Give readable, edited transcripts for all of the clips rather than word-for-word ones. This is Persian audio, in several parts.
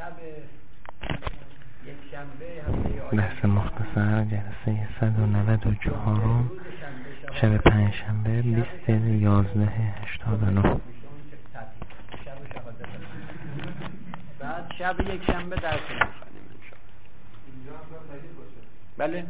بحث مختصر جلسه 194 شب پنجشنبه 20/11/89. بعد شب یک شنبه درس می‌خوانیم بله.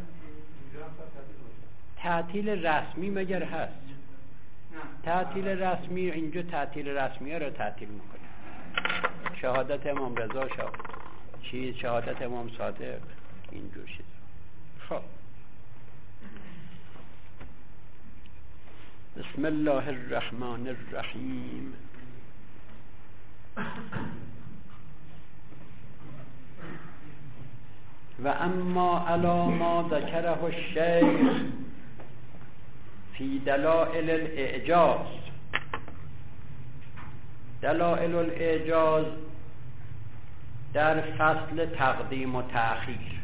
تعطیل رسمی مگر هست؟ تعطیل رسمی اینجا تعطیل رسمی ها رو تعطیل میکنه. شهادت امام رضا شهادت امام صادق اینجور چیز. خب بسم الله الرحمن الرحیم. و اما علی ما ذکره الشیخ فی دلائل الاعجاز. دلائل الاعجاز در فصل تقدیم و تأخیر،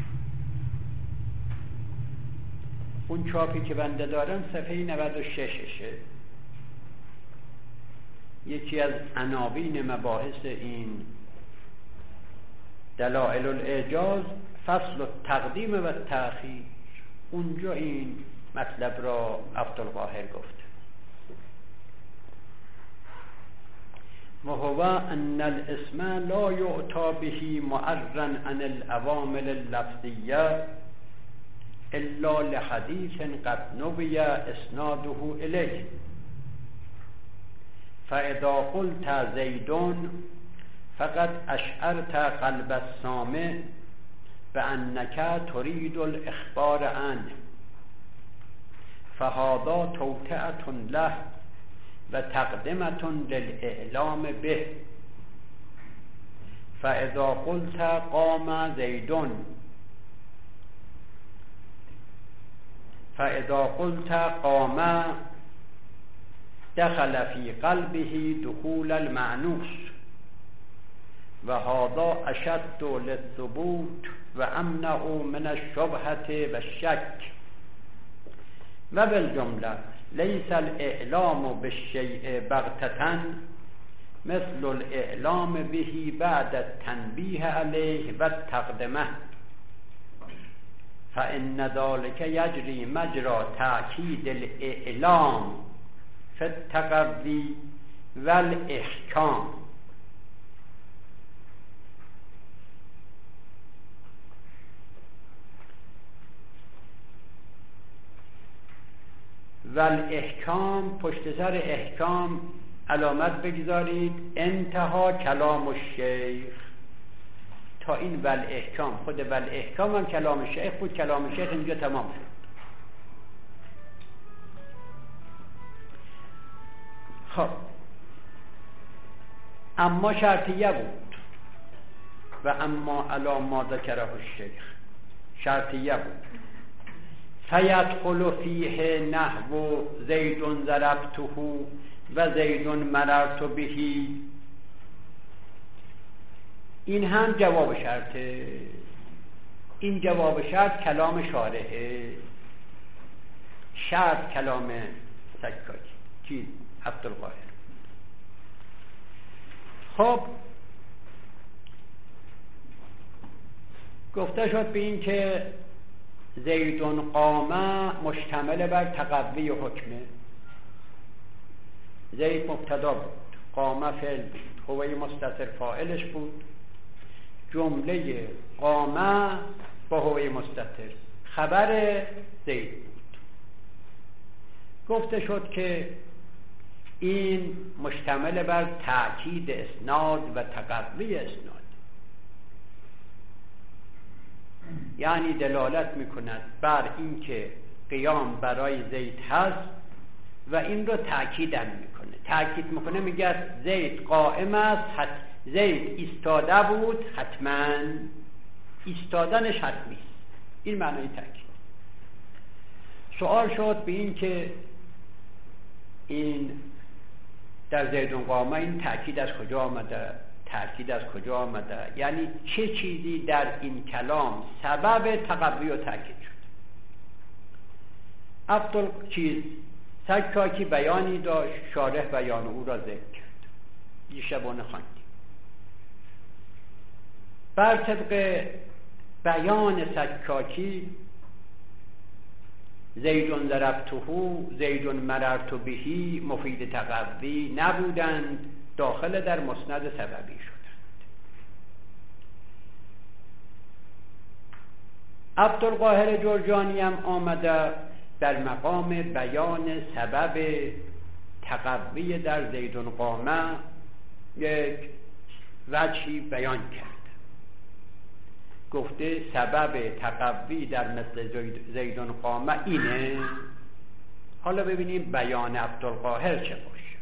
اون چاپی که بنده دارم صفحه 96شه. یکی از عناوین مباحث این دلائل الاعجاز فصل التقدیم و تأخیر، اونجا این مطلب را عبدالقاهر گفت. و هو ان الاسم لا یعطى به معرا عن العوامل اللفظیه الا لحدیث قد نوی اسناده الیه. فاذا قلت زید فقد اشعرت قلب السامع بانک تريد الاخبار عنه، فهذا توطئة له و تقدمة للاعلام به. فاذا قلت قام زید فاذا قلت قام دخل في قلبه دخول المعنوس و هذا اشد للثبوت و امنع من الشبهة و الشک. و بالجمله لیس الاعلام بالشیء بغتة مثل الاعلام به بعد التنبیه علیه و التقدمه، فان ذلك یجری مجرى تأکید الاعلام فی التقوی و الاحکام. و الاحکام، پشت سر احکام علامت بگذارید انتها کلام الشیخ. تا این الاحکام، خود الاحکام هم کلام شیخ بود. کلام شیخ اینجا تمام شد. خب اما شرطیه بود. و اما علی ما ذکره الشیخ شرطیه بود. فیدخل فیه نحو زید ضربته و زید مررت بهی. این هم جواب شرطه. این جواب شرط کلام شارحه. شرط کلام سکاکی چیز عبدالقاهر. خب گفته شد به این که زیدون قامه مشتمل بر تقوی حکمه. زید مبتدا بود، قامه فعل بود، هوه مستتر فاعلش بود. جمله قامه با هوه مستتر خبر زید بود. گفته شد که این مشتمل بر تأکید اسناد و تقوی اسناد، یعنی دلالت میکند بر اینکه قیام برای زید هست و این رو تأکیدن میکنه. تأکید میکنه، میگه زید قائم است، زید ایستاده بود، حتما ایستادنش حتمی است. این معنی تأکید. سوال شد به این که این در زیدون قامه این تأکید از کجا آمده؟ تأکید از کجا آمده؟ یعنی چه چیزی در این کلام سبب تقوی و تأکید شد؟ سکاکی بیانی داشت، شارح بیان او را ذکر کرد. یه شبانه خواندیم. بر طبق بیان سکاکی زیدون ضربته زیدون مررت بهی مفید تقوی نبودند، داخل در مسند سببی شدند. عبدالقاهر جرجانی هم آمده در مقام بیان سبب تقوی در زیدون قامه یک وجهی بیان کرد. گفته سبب تقوی در مثل زیدون قامه اینه. حالا ببینیم بیان عبدالقاهر چه باشه.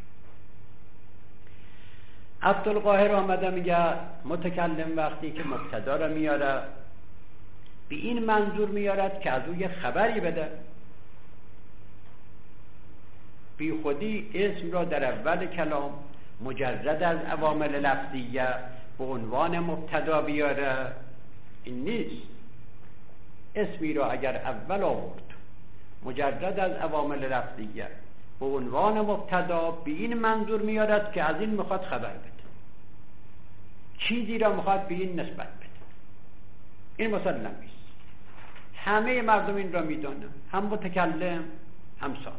عبدالقاهر آمده میگه متکلم وقتی که مبتدا را میاره به این منظور میارد که از او یه خبری بده، بی خودی اسم را در اول کلام مجرد از عوامل لفظیه به عنوان مبتدا بیاره، این نیست. اسمی را اگر اول آورد مجرد از عوامل لفظیه به عنوان مبتدا به این منظور میارد که از این میخواد خبر بده، چیزی را میخواد به این نسبت بده. این مسلم نیست، همه مردم این را میدانن، هم متکلم هم سامع.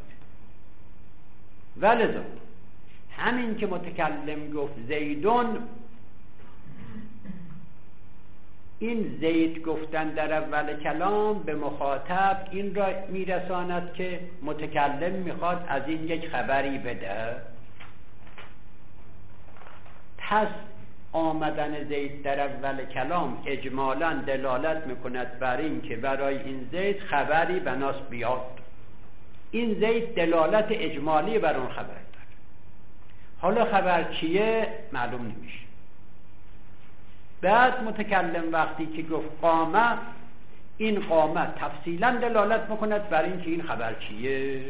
ولذا همین که متکلم گفت زیدون، این زید گفتن در اول کلام به مخاطب این را میرساند که متکلم میخواد از این یک خبری بده. پس آمدن زید در اول کلام اجمالاً دلالت میکند بر این که برای این زید خبری بناس بیاد. این زید دلالت اجمالی بر اون خبر داره. حالا خبر چیه معلوم نمیشه. بعد متکلم وقتی که گفت قامه، این قامه تفصیلا دلالت میکند بر این که این خبر چیه.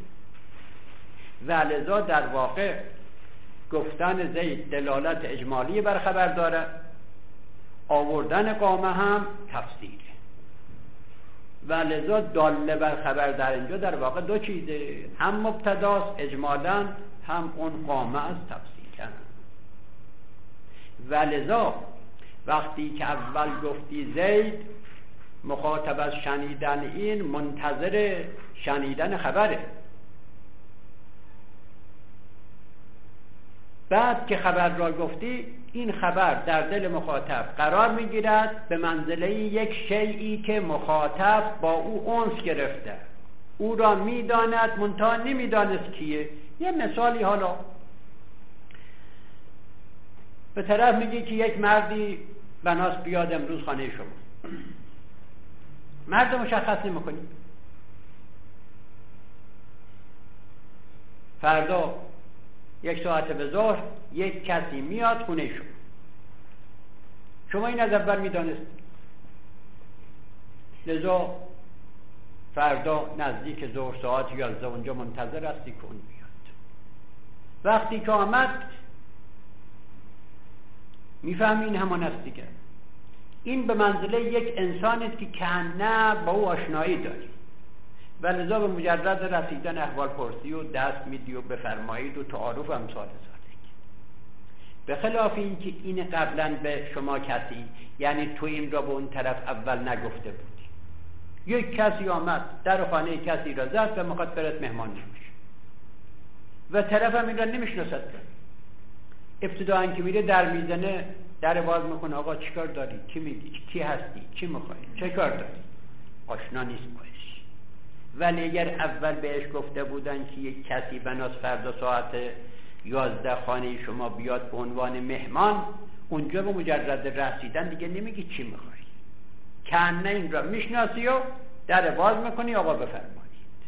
و لذا در واقع گفتن زید دلالت اجمالی بر خبر داره، آوردن قامه هم تفصیله. و لذا داله بر خبر در اینجا در واقع دو چیزه، هم مبتداست اجمالا، هم اون قامه از تفصیلا. و لذا وقتی که اول گفتی زید، مخاطب از شنیدن این منتظر شنیدن خبره. بعد که خبر را گفتی، این خبر در دل مخاطب قرار میگیرد به منزله یک شیئی که مخاطب با او انس گرفته، او را میداند منتها نمیدانست کیه. یه مثالی، حالا به طرف میگی که یک مردی بناس بیاد امروز خانه شما، مرد مشخص نمیکنی. فردا 1 ساعت به ظهر یک کسی میاد خونه شما این از اول میدانست. لذا فردا نزدیک ظهر ساعت 11 اونجا منتظر هستی که اون بیاد. وقتی که آمد میفهمی این همان است دیگه. این به منزله یک انسانی است که کنه با او آشنایی داری و لذا به مجرد رسیدن احوال پرسی و دست میدی و بفرمایید و تعارف امثال ذالک. به خلاف این که این قبلا به شما کسی، یعنی تو این را به اون طرف اول نگفته بودی، یک کسی آمد در خانه کسی را زد و میخواد برات مهمان نمیشه و طرف هم این را نمیشناسد. ابتداً که میره در میزنه، در باز میکنه، آقا چی کار داری؟ کی میگی؟ کی هستی؟ چی میخوای؟ چه کار داری؟ آشنا نیست باش. ولی اگر اول بهش گفته بودن که یک کسی بناس فردا ساعت 11 خانه شما بیاد به عنوان مهمان، اونجا به مجرد رسیدن دیگه نمیگی چی میخوای، کنه این را میشناسی و در باز میکنی، آقا بفرمایید.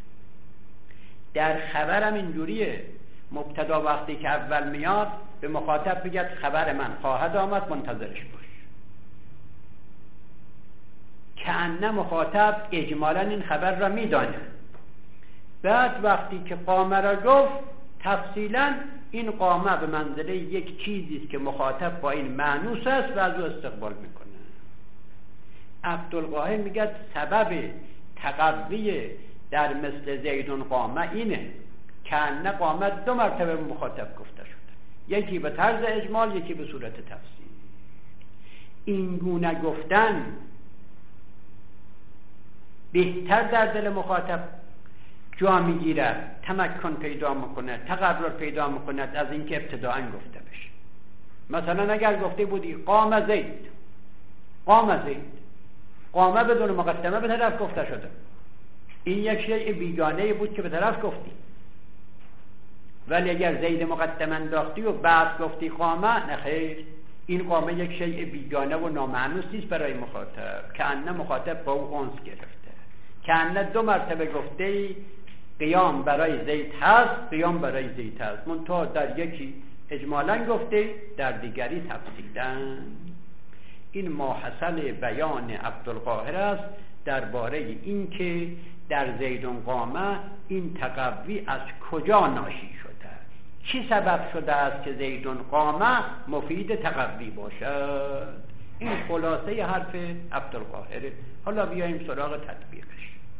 در خبرم اینجوریه، مبتدا وقتی که اول میاد به مخاطب بگید خبر من خواهد آمد، منتظرش باش. کنه مخاطب اجمالا این خبر را میدانه. بعد وقتی که قامه را گفت، تفصیلا این قامه به منزله یک چیزی است که مخاطب با این مانوس است و از او استقبال میکنه. عبدالقاهر میگه سبب تقوی در مثل زیدون قامه اینه، کنه قامه 2 مرتبه مخاطب گفته شده، یکی به طرز اجمال، یکی به صورت تفصیل. این گونه گفتن بهتر در دل مخاطب جا میگیرد، تمکن پیدا میکنه، تقرر پیدا میکنه از اینکه ابتداءً گفته بشه. مثلا اگر گفته بودی قام زید، قام زید، قامه بدون مقدمه به طرف گفته شده، این یک شیء بیگانه بود که به طرف گفتی. ولی اگر زید مقدمه انداختی و بعد گفتی قامه، نه خیر، این قامه یک شیء بیگانه و نامعنوس نیست برای مخاطب، که انه مخاطب با او انس گرفته، که انه 2 مرتبه گفته قیام برای زید هست، قیام برای زید هست، منتها در یکی اجمالاً گفته، در دیگری تفصیلاً. این ماحصل بیان عبدالقاهر است درباره این که در زیدون قامه این تقوی از کجا ناشی شده، چی سبب شده است که زیدون قامه مفید تقوی باشد. این خلاصه حرف عبدالقاهر. حالا بیاییم سراغ تطبیقش.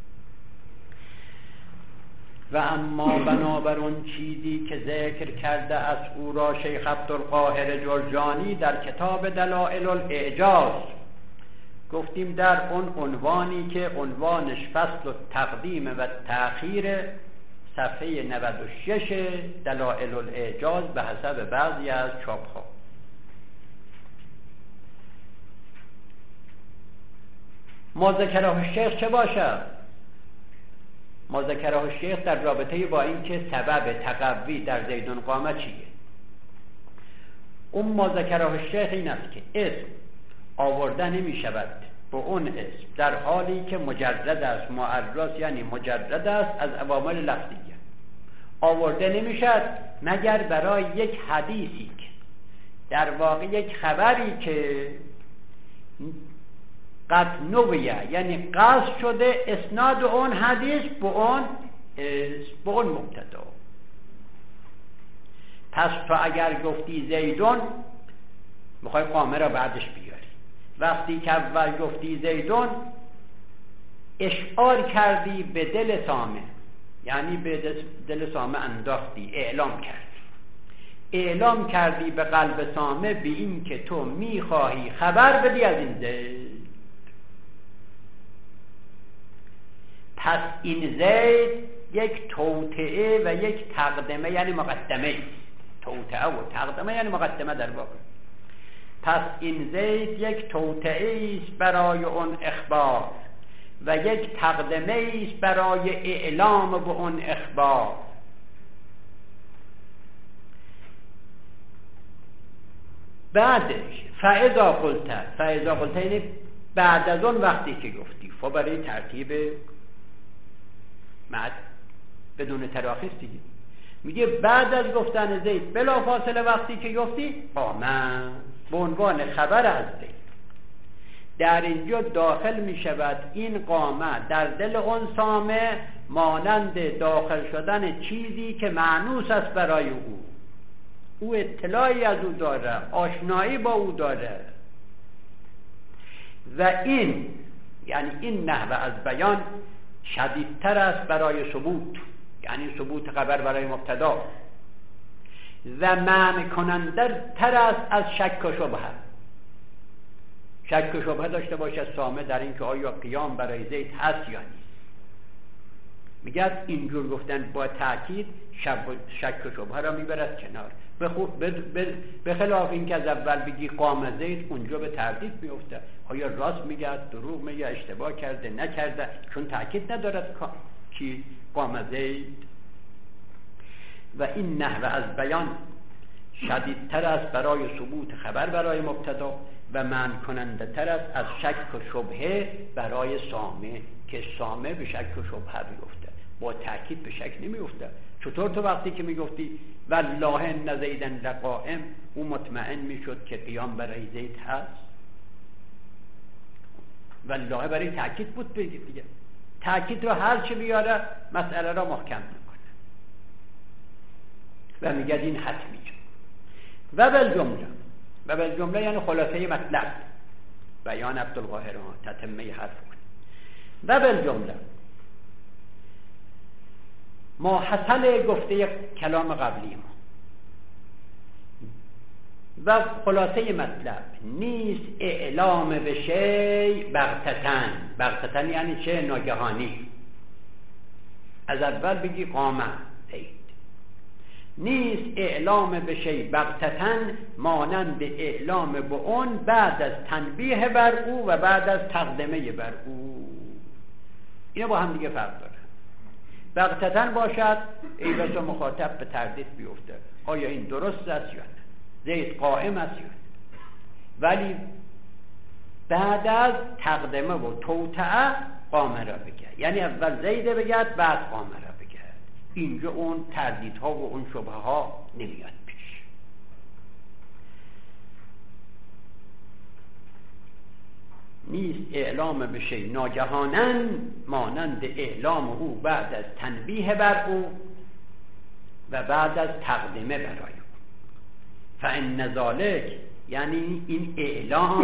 و اما بنابر اون چیزی که ذکر کرده از او را شیخ عبدالقاهر جرجانی در کتاب دلائل الاعجاز، گفتیم در اون عنوانی که عنوانش فصل التقدیم و تأخیر، صفحه 96 دلائل الاعجاز به حسب بعضی از چاپ‌ها. ما ذکره الشیخ چه باشد؟ ما ذکره الشیخ در رابطه با این که سبب تقوی در زیدون قامه چیه. اون ما ذکره الشیخ این است که اسم آورده نمی شود به اون اسم در حالی که مجرد است، معرض یعنی مجرد است از عوامل لفظیه، آورده نمی شود مگر برای یک حدیثی که در واقع یک خبری که قد نویه، یعنی قصد شده اسناد اون حدیث به اون مبتدا. پس تو اگر گفتی زیدون میخوای قامه را بعدش بیاری، وقتی که اول گفتی زیدون اشعار کردی به دل سامع، یعنی به دل سامع انداختی، اعلام کردی به قلب سامع به این که تو میخواهی خبر بدی از این زید. پس این زید یک توطئه و یک تقدمه یعنی مقدمه است. توطئه و تقدمه یعنی مقدمه در واقع. پس این زید یک توطئه است برای اون اخبار و یک تقدمه است برای اعلام به اون اخبار. بعدش فاذا قلت یعنی بعد از اون وقتی که گفتی، خب برای ترتیب مد بدون تراخیص دیگه، میگه بعد از گفتن زید بلا فاصله وقتی که گفتی قامه به عنوان خبر از زید، در اینجا داخل می شود این قامه در دل اون سامع مانند داخل شدن چیزی که معنوس است برای او اطلاعی از او داره، آشنایی با او داره. و این یعنی این نحوه از بیان شدیدتر است برای ثبوت، یعنی ثبوت خبر برای مبتدا، و معنی کننده تر است از شک و شبهه. شک و شبهه داشته باشه سامع در این که آیا قیام برای زید هست یا نیست. میگه اینجور گفتن با تأکید شک و شبهه را میبرد کنار، به خلاف این که از اول بگی قام زید، اونجا به تردید میفته، آیا راست میگه، دروغ میگه، اشتباه کرده نکرده، چون تأکید ندارد کی قام زید. و این نحوه از بیان شدیدتر است برای ثبوت خبر برای مبتدا و منع کننده تر است از شک و شبهه برای سامع، که سامع به شک و شبهه بیفته، با تأکید به شک نمیفته. چطور تو وقتی که میگفتی والله ان زیدا لقائم، او مطمئن میشد که قیام برای زید هست؟ والله برای تأکید بود دیگه. تأکید رو هر چی بیاره مسئله را محکم میکنه و میگه این حتمی. و بالجمله یعنی خلاصه مطلب بیان عبدالقاهر، تتمه حرف کنه. و بالجمله ما حصل گفته کلام قبلی ما و خلاصه مطلب نیست اعلام به شی بغتتن یعنی چه؟ ناگهانی. از اول بگی قامه زید. نیست اعلام به شی بغتتن مانند اعلام به اون بعد از تنبیه بر او و بعد از تقدمه بر او. اینا با هم دیگه فرق داره. بغتتن باشد ای بس مخاطب به تردید بیفته آیا این درست است یا نه، زید قائم است یا نه. ولی بعد از تقدمه و توطئه قامه را بگه، یعنی اول زید بگد بعد قامه را بگه. اینجا اون تردیدها و اون شبهه ها نمیاد پیش. نیست اعلام به شی ناگهانن مانند اعلام او بعد از تنبیه بر او و بعد از تقدمه برای او. فان ذالک یعنی این اعلام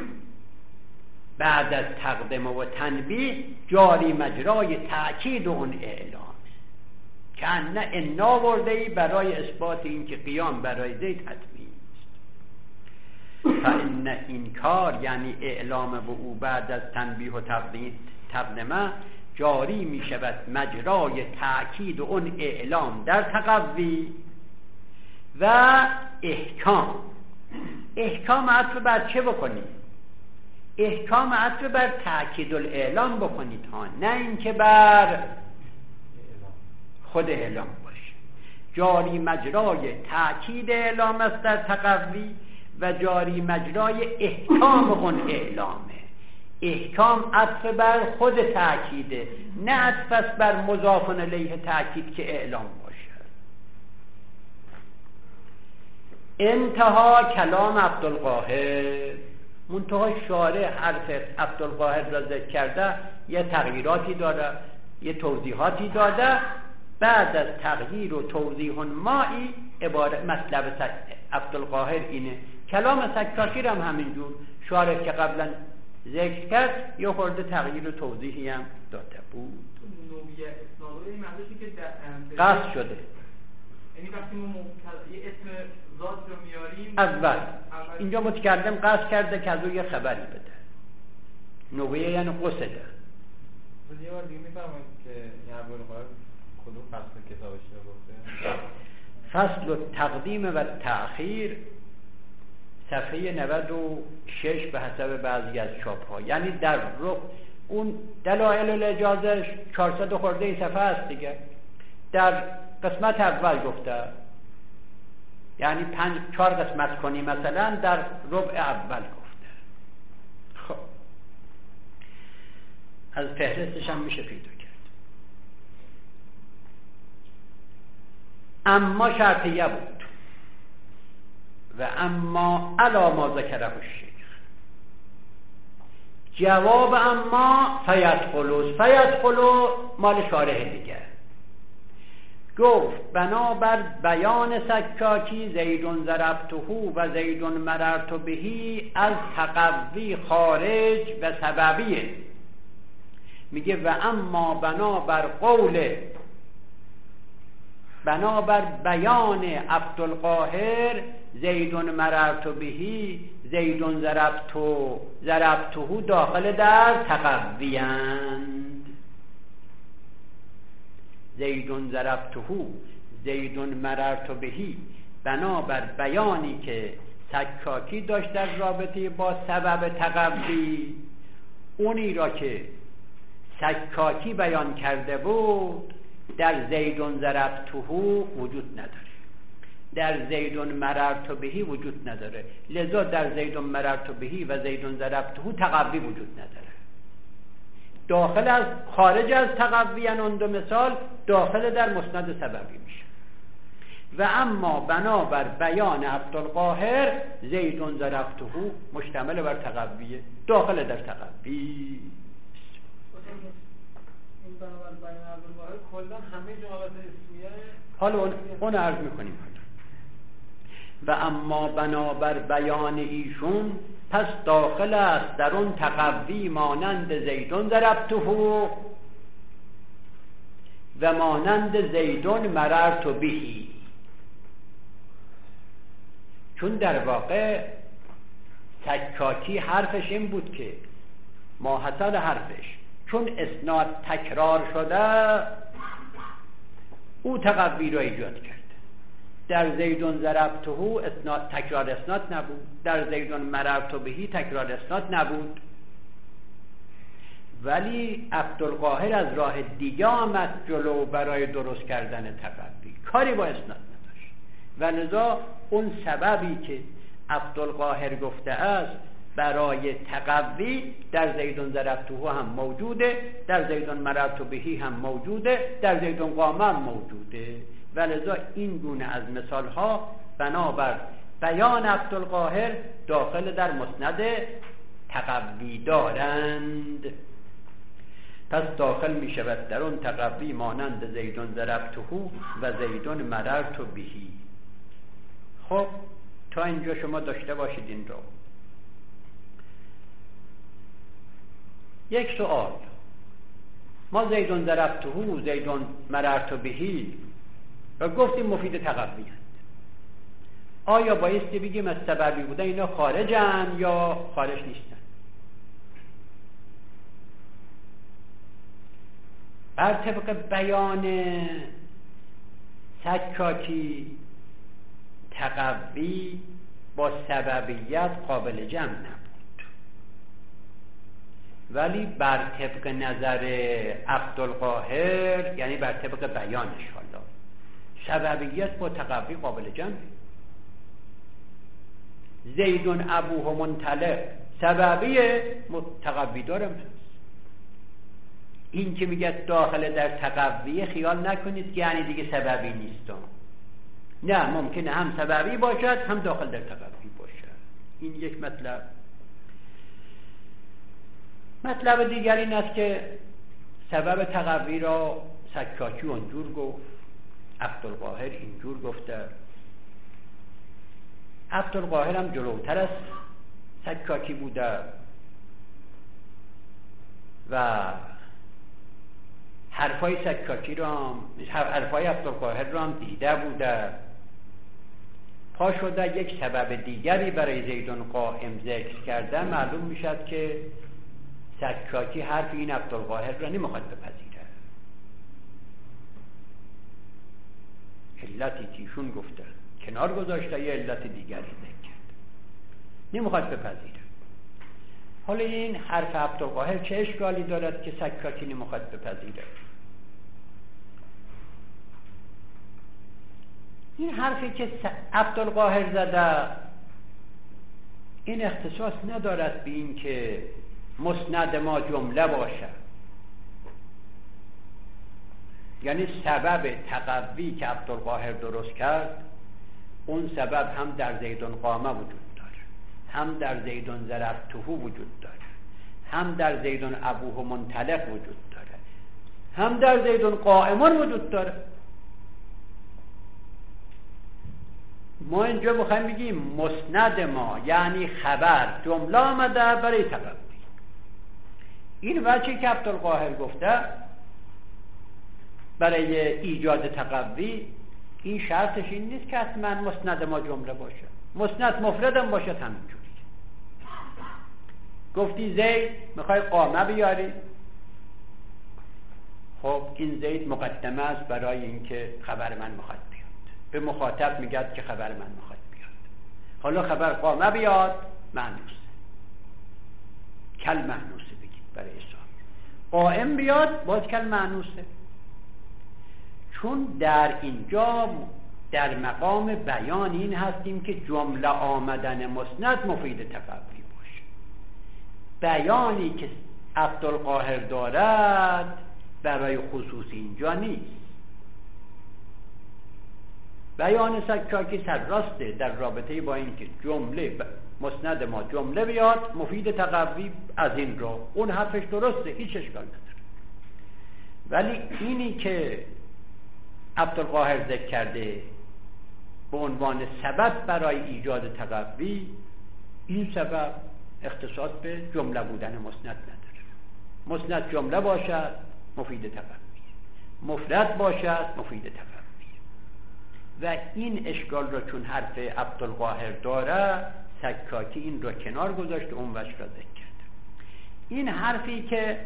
بعد از تقدمه و تنبیه جاری مجرای تأکید اون اعلام که نه انا ورده‌ای برای اثبات این که قیام برای زید حتمی است. فان انکار یعنی اعلام به او بعد از تنبیه و تقدمه جاری می شود مجرای تأکید اون اعلام در تقوی و احکام. احکام عطف بر چه بکنید؟ احکام عطف بر تأکید الاعلام بکنید ها، نه اینکه بر خود اعلام باشه. جاری مجرای تأکید اعلام است در تقوی و جاری مجرای احکام اون اعلامه. احکام عطف بر خود تأکیده، نه عطف است بر مضاف الیه تأکید که اعلام باشه. انتها کلام عبدالقاهر، منتها شارح حرف عبدالقاهر را ذکر کرده، یه تغییراتی داره، یه توضیحاتی داده. بعد از تغییر و توضیح مایی عبارت مطلب عبدالقاهر اینه. کلام سکاکی هم همینجور شارح که قبلا ذکر کرد یه خورده تغییر و توضیحی هم داده بود. نوعیه اسنادی معنیش که قصد شده، یعنی وقتی ما یه اسم ذات رو میاریم اول اینجا متکلم قصد کرده که از او یه خبری بده. نوعیه یعنی قصده. یه بار دیگه میفهمم که این عبدالقاهر کدوم فصل کتابش رو گفته؟ فصل التقدیم و تأخیر صفحه 96 به حسب بعضی از چاپ ها. یعنی در اون دلائل الاجازه 400 خورده این صفحه است دیگه. در قسمت اول گفته، یعنی 4 قسمت کنی مثلا در ربع اول گفته. خب از فهرستش هم میشه پیدا کرد. اما شرطیه بود و اما علا ما ذکره الشیخ. جواب اما فیدخلو مال شارح دیگه. گفت بنابر بیان سکاکی زیدون ضربته و زیدون مررت بهی از تقوی خارج و سببیه. میگه و اما بنابر بیان عبدالقاهر زیدون مررت بهی زیدون ضربته داخل در تقویند. زیدون ضربته زیدون مررت بهی بنابر بیانی که سکاکی داشت در رابطه با سبب تقوی، اونی را که سکاکی بیان کرده بود در زیدون ضربته وجود نداره، در زیدون مررت بهی وجود نداره. لذا در زیدون مررت بهی و زیدون ضربته تقوی وجود نداره. داخل از خارج از تقوی اون دو مثال داخل در مسند سببی میشه. و اما بنابر بیان عبدالقاهر زیدون ضربته مشتمل بر تقویه، داخل در تقوی. این بنابر بیان عبدالقاهر کلا همه جملات اسمیه حالا اون عرض میکنیم. و اما بنابر بیان ایشون پس داخل است در اون تقوی مانند زیدون ضربته و مانند زیدون مررت بهی. چون در واقع سکاکی حرفش این بود که ماحصل حرفش چون اسناد تکرار شده او تقوی را ایجاد کرد. در زیدون ضربته اسناد تکرار اسناد نبود، در زیدون مررت بهی تکرار اسناد نبود، ولی عبدالقاهر از راه دیگه آمد جلو برای درست کردن تقوی، کاری با اسناد نداشت و لذا اون سببی که عبدالقاهر گفته است برای تقوی در زیدون ضربته هم موجوده، در زیدون مررت بهی هم موجوده، در زیدون قام هم موجوده و لذا این گونه از مثال ها بنابر بیان عبدالقاهر داخل در مسند تقوی دارند. پس داخل می شود در اون تقوی مانند زیدون ضربته و زیدون مررت بهی. خب تا اینجا شما داشته باشید این رو. یک سوال، ما زیدون ضربته و زیدون مررت بهی و گفتیم مفید تقوی هست، آیا بایستی بگیم از سببی بوده اینا خارجن یا خارج نیستن؟ بر طبق بیان سکاکی تقوی با سببیت قابل جمع نبود، ولی بر طبق نظر عبدالقاهر یعنی بر طبق بیانش حالا سببیت با تقوی قابل جمع. زیدون ابوه منطلق سببی تقوی دارم. این که میگه داخل در تقوی خیال نکنید که یعنی دیگه سببی نیست، نه، ممکنه هم سببی باشد هم داخل در تقوی باشد. این یک مطلب. مطلب دیگر این است که سبب تقوی را سکاکی اونجور گفت، عبدالقاهر اینجور گفته. عبدالقاهر هم جلوتر از سکاکی بوده و حرفای سکاکی را هم، حرفای عبدالقاهر را هم دیده بوده. پا شده یک سبب دیگری برای زیدون قائم ذکر کرده، معلوم میشد که سکاکی حرف این عبدالقاهر را نمیخواد بپذیره. علتی که ایشون گفته کنار گذاشته، یه علت دیگری ذکر کرد، نمیخواد بپذیره. حالا این حرف عبدالقاهر چه اشکالی دارد که سکاکی نمیخواد بپذیره؟ این حرفی که عبدالقاهر زده این اختصاص ندارد به این که مسند ما جمله باشد، یعنی سبب تقوی که عبدالقاهر درست کرد اون سبب هم در زیدون قامه وجود داره، هم در زیدون ضربته وجود داره، هم در زیدون ابوه منطلق وجود داره، هم در زیدون قائمون وجود داره. ما اینجا میخوایم بگیم مسند ما یعنی خبر جمله آمده برای تقوی. این وجهی که عبدالقاهر گفته برای ایجاد تقوی، این شرطش این نیست که حتما مسند ما جمله باشه، مسند مفردم باشه. همینجوری گفتی زید میخوای قامه بیاری، خب این زید مقدمه است برای اینکه خبر من میخواد بیاد، به مخاطب میگه که خبر من میخواد بیاد. حالا خبر قامه بیاد معنوسه، کل معنوسه بگید برای حساب. قائم بیاد باز کل معنوسه، چون در اینجا در مقام بیان این هستیم که جمله آمدن مسند مفید تقوی باشه. بیانی که عبدالقاهر دارد برای خصوص اینجا نیست. بیان سکاکی سرراسته در رابطه با اینکه جمله مسند ما جمله بیاد مفید تقوی از این رو، اون حرفش درسته، هیچ اشکال نداره. ولی اینی که عبدالقاهر ذکر کرده به عنوان سبب برای ایجاد تقوی، این سبب اختصاص به جمله بودن مسند نداره. مسند جمله باشد مفید تقوی، مفرد باشد مفید تقوی. و این اشکال رو چون حرف عبدالقاهر داره سکاکی این رو کنار گذاشت و اون وجه را ذکر کرد. این حرفی که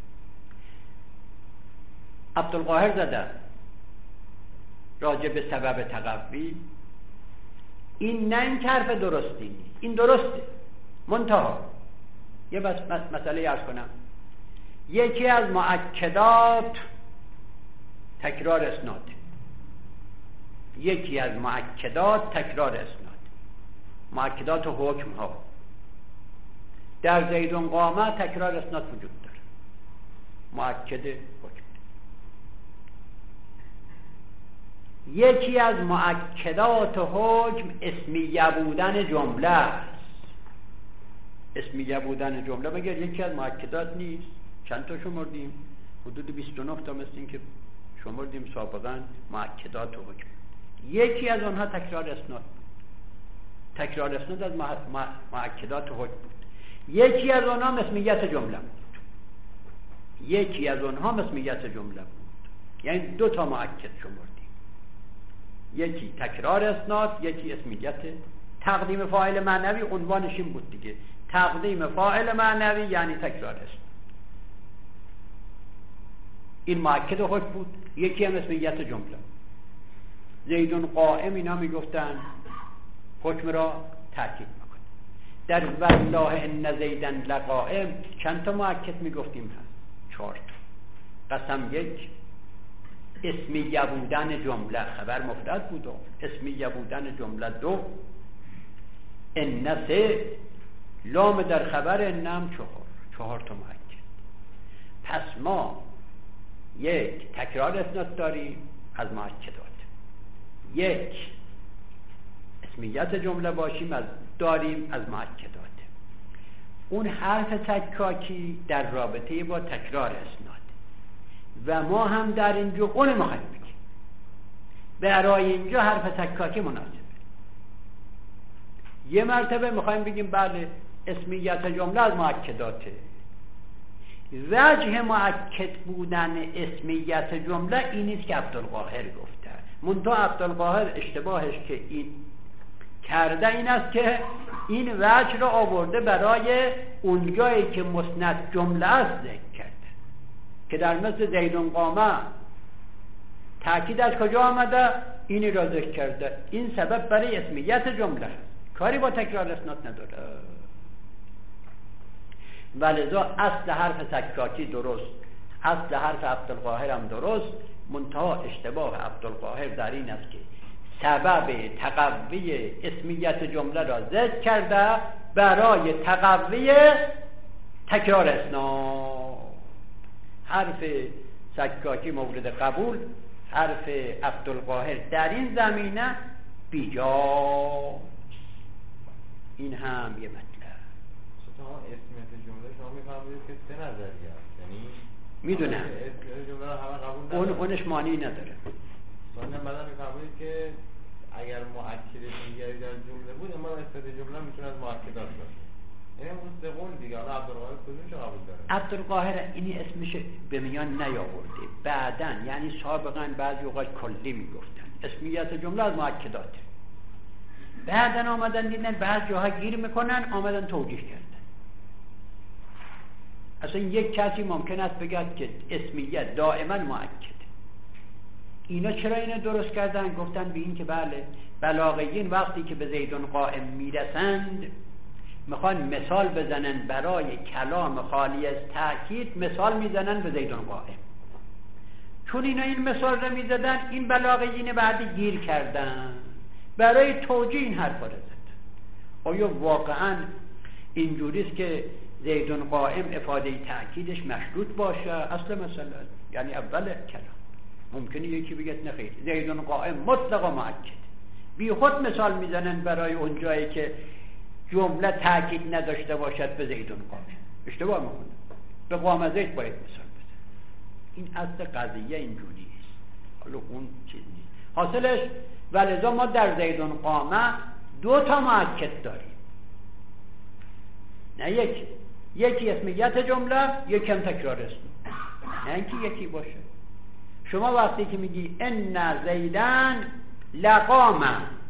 عبدالقاهر زده راجع به سبب تقوی، این نه این حرف درستی نیست، این درسته، منتها یه مسئله عرض کنم. یکی از مؤکدات تکرار اسناد، یکی از مؤکدات تکرار اسناد، مؤکدات و حکم ها در زید قامه تکرار اسناد وجود داره، مؤکد حکم. یکی از مؤکدات حکم اسمیه بودن جمله است. اسمیه بودن جمله مگر یکی از مؤکدات نیست؟ چند تا شمردیم؟ حدود 29 تا مثل این که شمردیم سابقا مؤکدات حکم. یکی از آنها تکرار اسناد بود. تکرار اسناد از مؤکدات حکم بود. یکی از آنها اسمیت جمله بود. یکی از آنها اسمیت جمله بود. یعنی 2 تا مؤکد شمردیم. یکی تکرار اسناد، یکی اسمیت. تقدیم فاعل معنوی عنوانش این بود دیگه، تقدیم فاعل معنوی یعنی تکرار اسناد. این مؤکد حکم بود. یکی هم اسمیت جمله. زیدون قائم اینا میگفتن حکم را تاکید میکنه. در والله ان زیدن لقائم چند تا مؤکد میگفتیم؟ هست 4 تا. قسم 1 اسمیه بودن جمله، خبر مفرد بود، اسمیه بودن جمله 2، ان 3، لام در خبر انم 4 تا مؤکد. پس ما 1 تکرار اسناد داریم از مؤکدات، 1 اسمیت جمله داریم از مؤکدات. اون حرف سکاکی در رابطه با تکرار اسناد و ما هم در اینجا اون میخوایم بگیم. برای اینجا حرف سکاکی مناسبه. یه مرتبه میخوایم بگیم بله اسمیت جمله از مؤکداته. وجه مؤکد بودن اسمیت جمله اینیست که عبدالقاهر گفته. منتها عبدالقاهر اشتباهش که این کرده این است که این وجه را آورده برای اونجایی که مسند جمله است ذکر کرده، که در مثل زیدون قامه تأکید از کجا آمده؟ اینی را ذکر کرده. این سبب برای اسمیت جمله است، کاری با تکرار اسناد نداره. ولذا اصل حرف سکاکی درست، اصل حرف عبدالقاهر هم درست، منتها اشتباه عبدالقاهر در این است که سبب تقوی اسمیت جمله را ذکر کرده برای تقوی تکرار اسناد. حرف سکاکی مورد قبول، حرف عبدالقاهر در این زمینه بیجا. این هم یه مطلب. شما اسمیت جمله شما میفهمید که 3 نظریه است، یعنی میدونم اسمیت جمله رو همه قبول نداره، اونش معنی نداره. مثلا بعدا میفهمید که اگر مؤکد دیگری در جمله بود اما اسمیت جمله میتونه از مؤکدات باشه. یعنی اون سه قول دیگه. حالا عبدالقاهر کدومش قبول داره؟ عبدالقاهر اینی اسمش به میان نیاورده، بعدن یعنی سابقا بعضی اوقات کلی میگفتن اسمیت جمله از مؤکدات، بعدن آمدن دیدن بعض جاها گیر میکنن، آمدن توجیه کردن. اصلا یک کسی ممکن است بگه که اسمیت دائما مؤکد. اینا چرا اینو درست کردن؟ گفتن به این که بله بلاغیین وقتی که به زیدون قائم میرسند میخوان مثال بزنن برای کلام خالی از تأکید، مثال میزنن به زیدون قائم. چون اینا این مثال رو میزدن، این بلاغیین بعدی گیر کردن، برای توجیه این حرفا رو زدن. آیا واقعا اینجوریست که زیدون قائم افاده تأکیدش مشروط باشه؟ اصل مثلا یعنی اول کلام ممکنه یکی بگه نه خیر، زیدون قائم مطلقا مؤکد. بی خود مثال میزنن برای اون جایی که جمله تأکید نداشته باشد به زیدون قائم. اشتباه میکنه، به قام زید باید مثال بزن. این اصل قضیه اینجوری است. حالا اون چیز نیست حاصلش. ولذا ما در زیدون قامه 2 تا مؤکد داریم، نه یکی اسمیت جمله، یکی هم تکرار اسم، نه اینکه یکی باشه. شما وقتی که میگی ان زیدن لقام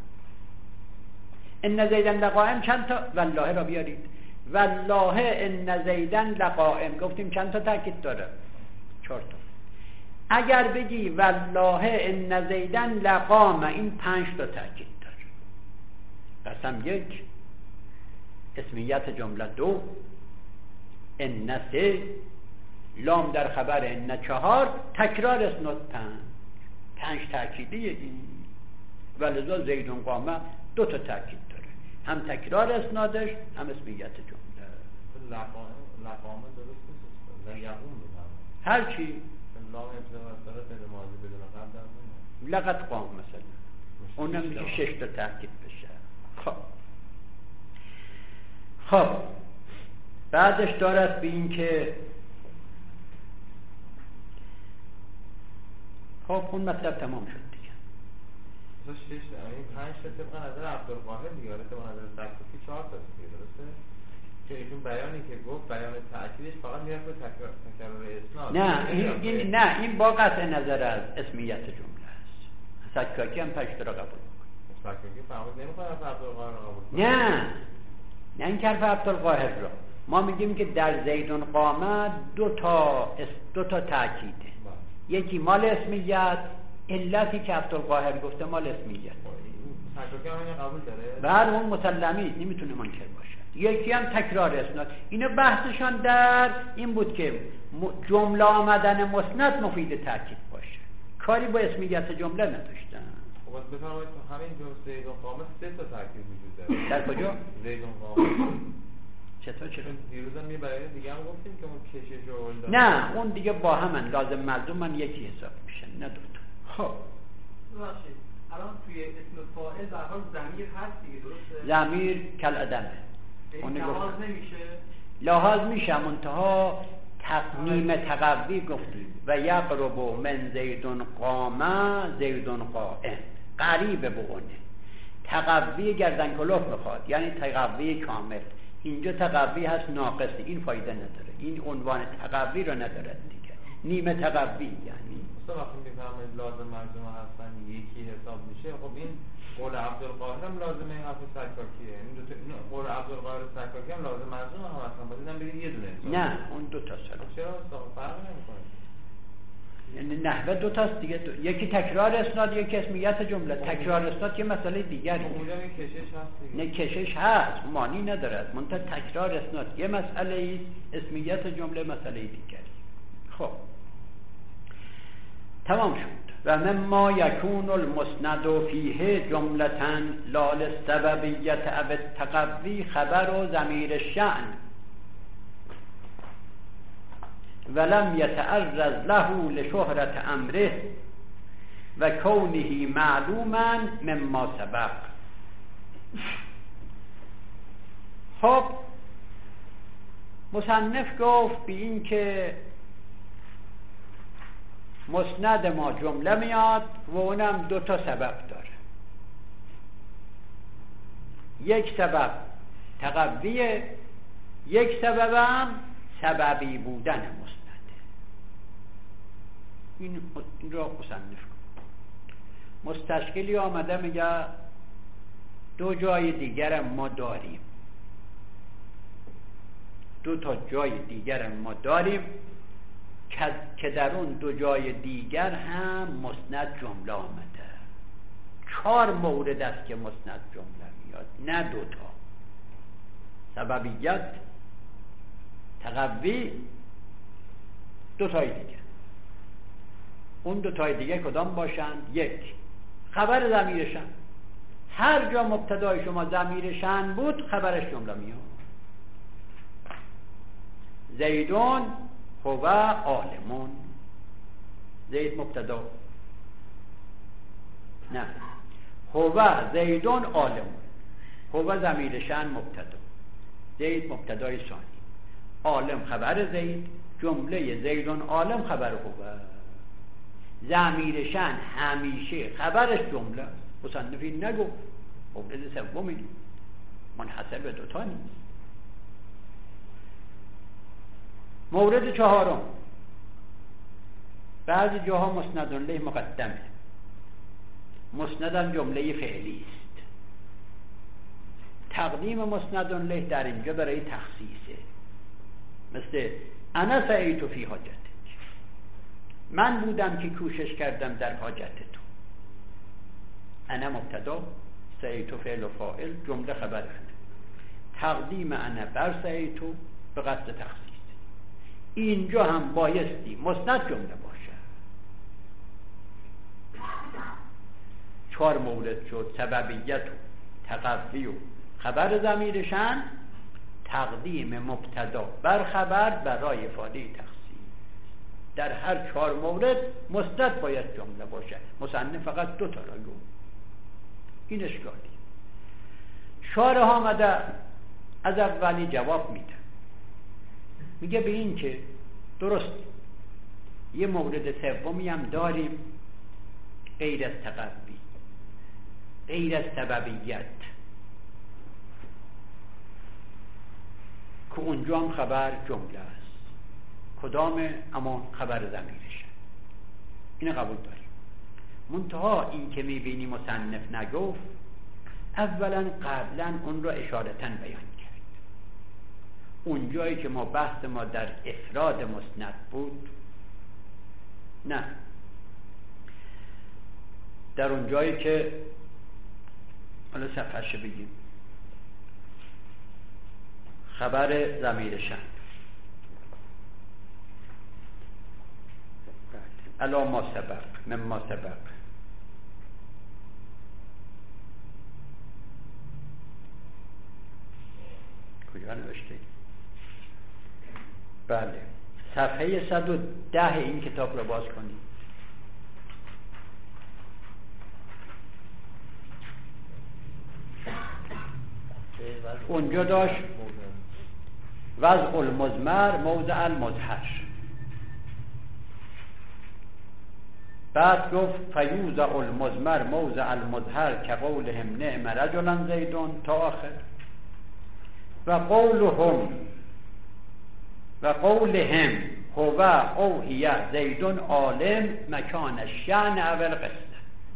ان زیدن لقائم چند تا والله را بیارید. والله ان زیدن لقائم گفتیم چند تا تاکید داره؟ 4 تا. اگر بگی والله ان زیدن لقام این 5 تا تاکید داره. قسم 1، اسمیت جمله 2، ان 3، لام در خبر ان 4، تکرار اسناد 5 تاکیدی این. ولذا زیدون قامه 2 تا تاکید داره، هم تکرار اسنادش هم اسمیت جمله. لقامه درست نیست، یقوم بکنم هر چی لام ابتدا و اصطلاح فعل ماضی بدون قبل در اونه لقد قام مثلا اونم میگه 6 تا تاکید بشه. خب بعدش دارد به این که خب اون مطلب تمام شد دیگه. مثلا 6 این 5 تا طبق نظر عبدالقاهر دیگه، طبق نظر سرکوفی 4 تا دیگه، درسته؟ که ایشون بیانی که گفت بیان تأکیدش فقط میرفت به تکرار اسناد. نه این با قطع نظر از اسمیت جمله است. سکاکی هم تشتر قبول میکنه. سکاکی فهمید نمیخواد حرف عبدالقاهر رو قبول کنه. نه این حرف عبدالقاهر رو ما میگیم که در زیدون قامه 2 تا تأکیده. یکی مال اسمیت، علتی که عبدالقاهر گفته مال اسمیت. سکاکی هم قبول داره؟ بر اون مسلمی نمیتونه منکر باشه. یکی هم تکرار اسناد. اینا بحثشان در این بود که جمله آمدن مسند مفید تاکید باشه، کاری با اسمیت جمله نداشتن. خب از بفرمایید تو همین جمله زیدون قامه 3 تا تاکید وجود داره. در کجا؟ زیدون قامه. چطور؟ دیروزم یه بیان دیگه هم گفتیم که اون کشش و نه اون دیگه با همن لازم ملزوم من یکی حساب میشن، نه 2 تا. خب ببخشید الان توی اسم فاعل در حال ضمیر هست دیگه، درسته؟ ضمیر کل عدمه. اون لحاظ نمیشه؟ لحاظ میشه، منتها تقنیم تقوی گفتیم و یقرب من زیدون قامه زیدون قائم، قریب به اونه. تقوی گردن کلوف میخواد، یعنی تقوی کامل. اینجا تقوی هست ناقصی، این فایده نداره، این عنوان تقوی رو نداره دیگه، نیمه تقوی. یعنی وقتی میفهمید لازم ملزومه هستن یکی حساب میشه. خب این قول عبدالقاهر هم لازمه این حرف سکاکیه، این قول عبدالقاهر سکاکی هم لازم ملزومه هم هستن، باید هم بگید یه دونه حساب. نه اون 2 تا سر. چرا فرق نمیکنه؟ یعنی نحوه 2 تاست دیگه، یکی تکرار اسناد، یکی اسمیت جمله. تکرار اسناد یه مسئله دیگری. اونجا این کشش هست دیگه. نه کشش هست، معنی نداره، منتها تکرار اسناد یه مسئله است، اسمیت جمله مسئله دیگری. خب تمام شد. و مما یکون المسند فیه جملة لا للسببیت او التقوی خبر و ضمیر الشأن ولم یتعرض له لشهرة امره و کونه معلوما مما سبق. خب مصنف گفت به این که مسند ما جمله میاد و اونم 2 تا سبب داره. یک سبب تقویه، یک سببم سببی بودن مسنده. این را مصنف کن. مستشکلی آمده میگه 2 جای دیگر ما داریم، 2 تا جای دیگر ما داریم که در اون 2 جای دیگر هم مسند جمله آمده. 4 مورد است که مسند جمله میاد، نه 2 تا. سببیت، تقوی، 2 تای دیگه. اون 2 تای دیگه کدام باشند؟ 1 خبر ضمیرشن. هر جا مبتدای شما ضمیرشن بود خبرش جمله میاد. زیدون هو عالمون، زید مبتدا، نه هو زیدون عالمون. هو ضمیر شأن مبتدا، زید مبتدای ثانی، عالم خبر زید، جمله زیدون عالم خبر هو. ضمیر شأن همیشه خبرش جمله. مصنفی نگو مورد سومی منحصر به 2 تا نیست. مورد 4 بعضی جاها مسند له مقدمه، مسندم جمله فعلی است. تقدیم مسند له در اینجا برای تخصیصه، مثل انا سعیت فی حاجتک، من بودم که کوشش کردم در حاجت تو. انا مبتدا، سعیت فعل و فاعل، جمله خبر انا. تقدیم انا بر سعیت به قصد تخصیص. اینجا هم بایستی مسند جمله باشه. 4 مورد شد: سببیت و تقوی و خبر ضمیرشن، تقدیم مبتدا بر خبر برای افاده تخصیص. در هر 4 مورد مسند باید جمله باشه. مصنف فقط 2 تا را گفت. این اشکالی. شارح آمده از اولی جواب میده، میگه به این که درست یه مورد سومی هم داریم غیر از تقوی، غیر از سببیت، که اونجا هم خبر جمله است. کدام؟ اما خبر ضمیرش. اینو قبول داریم. منتها این که میبینی مصنف نگفت، اولا قبلا اون را اشارتاً بیان کرد. اون جایی که ما بحث ما در افراد مسند بود، نه، در اون جایی که حالا صفحه‌شو بگیم، خبر ضمیرشن الا ما سبق مما سبق، کجا نوشته؟ بله، صفحه 110 این کتاب رو باز کنید. اونجا داشت وضع المضمر موضع المظهر، بعد گفت فیوضع المضمر موضع المظهر که قولهم نعم رجلا زیدون تا آخر. و قولهم هو او هی زیدون عالم مکان الشأن اول قصه.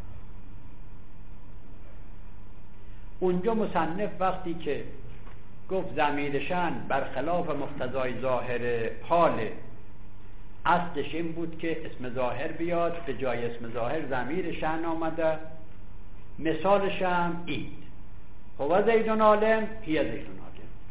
اونجا مصنف وقتی که گفت ضمیرشن برخلاف مقتضای ظاهر حال، اصلش این بود که اسم ظاهر بیاد، به جای اسم ظاهر ضمیرشن آمده. مثالش هم این هو زیدون عالم هی زیدون عالم.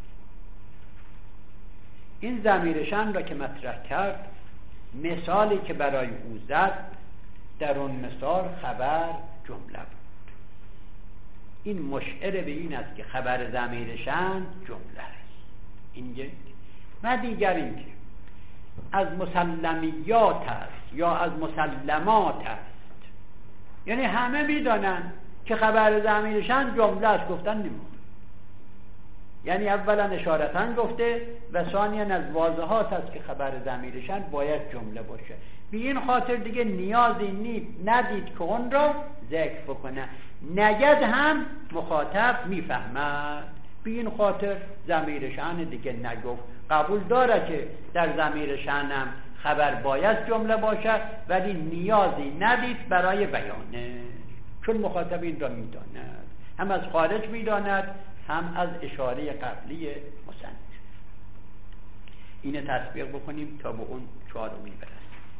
این ضمیرشن را که مطرح کرد، مثالی که برای او زد، در اون مثال خبر جمله بود. این مشعر به این است که خبر ضمیرشن جمله است. این یک. و دیگر این که از مسلمیات است یا از مسلمات است، یعنی همه میدانن که خبر ضمیرشن جمله است، گفتن نمون. یعنی اولا اشارتاً گفته و ثانیاً از واضحات است که خبر ضمیرشن باید جمله باشه. به این خاطر دیگه نیازی ندید که اون را ذکر بکنه، نگد هم مخاطب میفهمد. به این خاطر ضمیرشن دیگه نگفت. قبول داره که در ضمیرشن هم خبر باید جمله باشد، ولی نیازی ندید برای بیانه، چون مخاطب این را میداند، هم از خارج میداند هم از اشاره قبلی مصنف. اینه تطبیق بکنیم تا به اون 4می برسیم.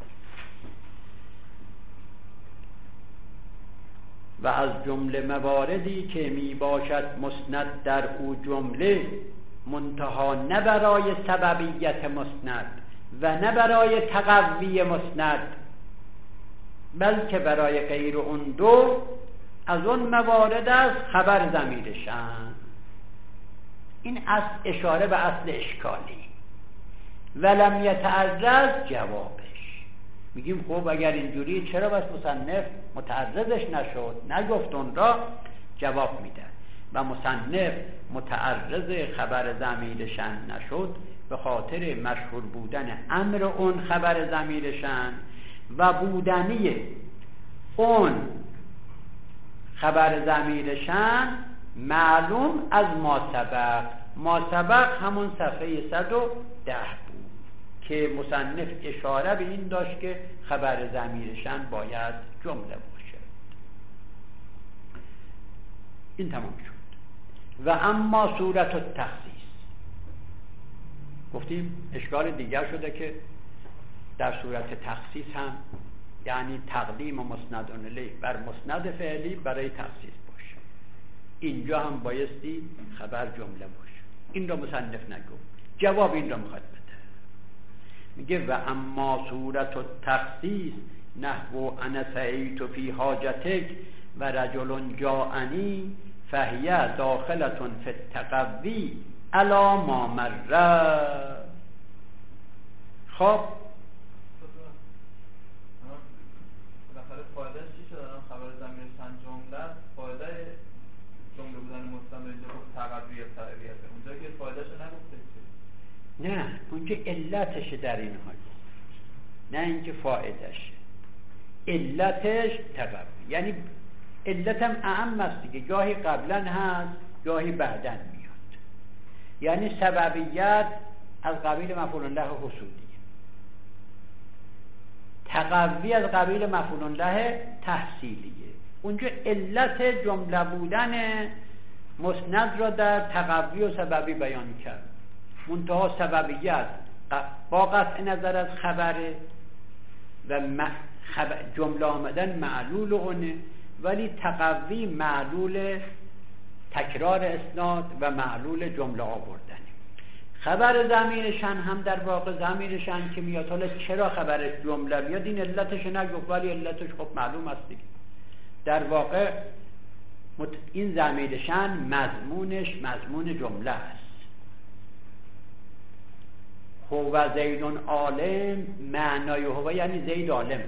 و از جمله مواردی که می باشد مسند در او جمله، منتها نه برای سببیت مسند و نه برای تقوی مسند، بلکه برای غیر اون دو، از اون موارد است خبر ضمیرشن. این اصل اشاره به اصل اشکالی. ولم یتعرض جوابش. میگیم خب اگر اینجوری چرا بس مصنف متعرضش نشد، نگفت اون را؟ جواب میده و مصنف متعرض خبر ضمیرشن نشد به خاطر مشهور بودن امر اون خبر ضمیرشن و بودنی اون خبر ضمیرشن معلوم از ما سبق همون صفحه 110 بود که مصنف اشاره به این داشت که خبر ضمیرشن باید جمله باشه. این تمام شد. و اما صورت التخصیص، گفتیم اشکال دیگر شده که در صورت تخصیص هم یعنی تقدیم مسند الیه بر مسند فعلی برای تخصیص باشه. اینجا هم بایستی خبر جمله باشه. این را مصنف نگفت، جواب این را میخواد بده. میگه و اما صورت التخصیص نحو انا سعیت فی حاجتک و رجل جاءنی فهی داخلة فی التقوی علی ما مر. خب بالاخره فایدهش چی شد؟ خبر ضمیر چند جمله، فایده جمله بودن مستمر اینجا گفت تقوی تقویته، اونجا که فایدهش رو نگفته. نه، اونجا علتش در این حال، نه اینکه فایدهش، علتش تقوی، یعنی علتم اعم است دیگه، گاهی قبلا هست گاهی بعداً میاد. یعنی سببیت از قبیل مفعول له حصولی، تقوی از قبیل مفعول له تحصیلیه. اونجا علت جمله بودن مسند را در تقوی و سببی بیان کرد. منتها سببیت با قطع نظر از خبره و جمله آمدن معلول اونه، ولی تقوی معلول تکرار اسناد و معلول جمله آوردن. خبر ضمیرشان هم در واقع ضمیرشان که میاد، حالا چرا خبرش جمله میاد این علتش نگفت، ولی علتش خب معلوم است دیگه. در واقع این ضمیرشان مضمونش مضمون جمله است. هو زید عالم، معنای هو یعنی زید عالمه،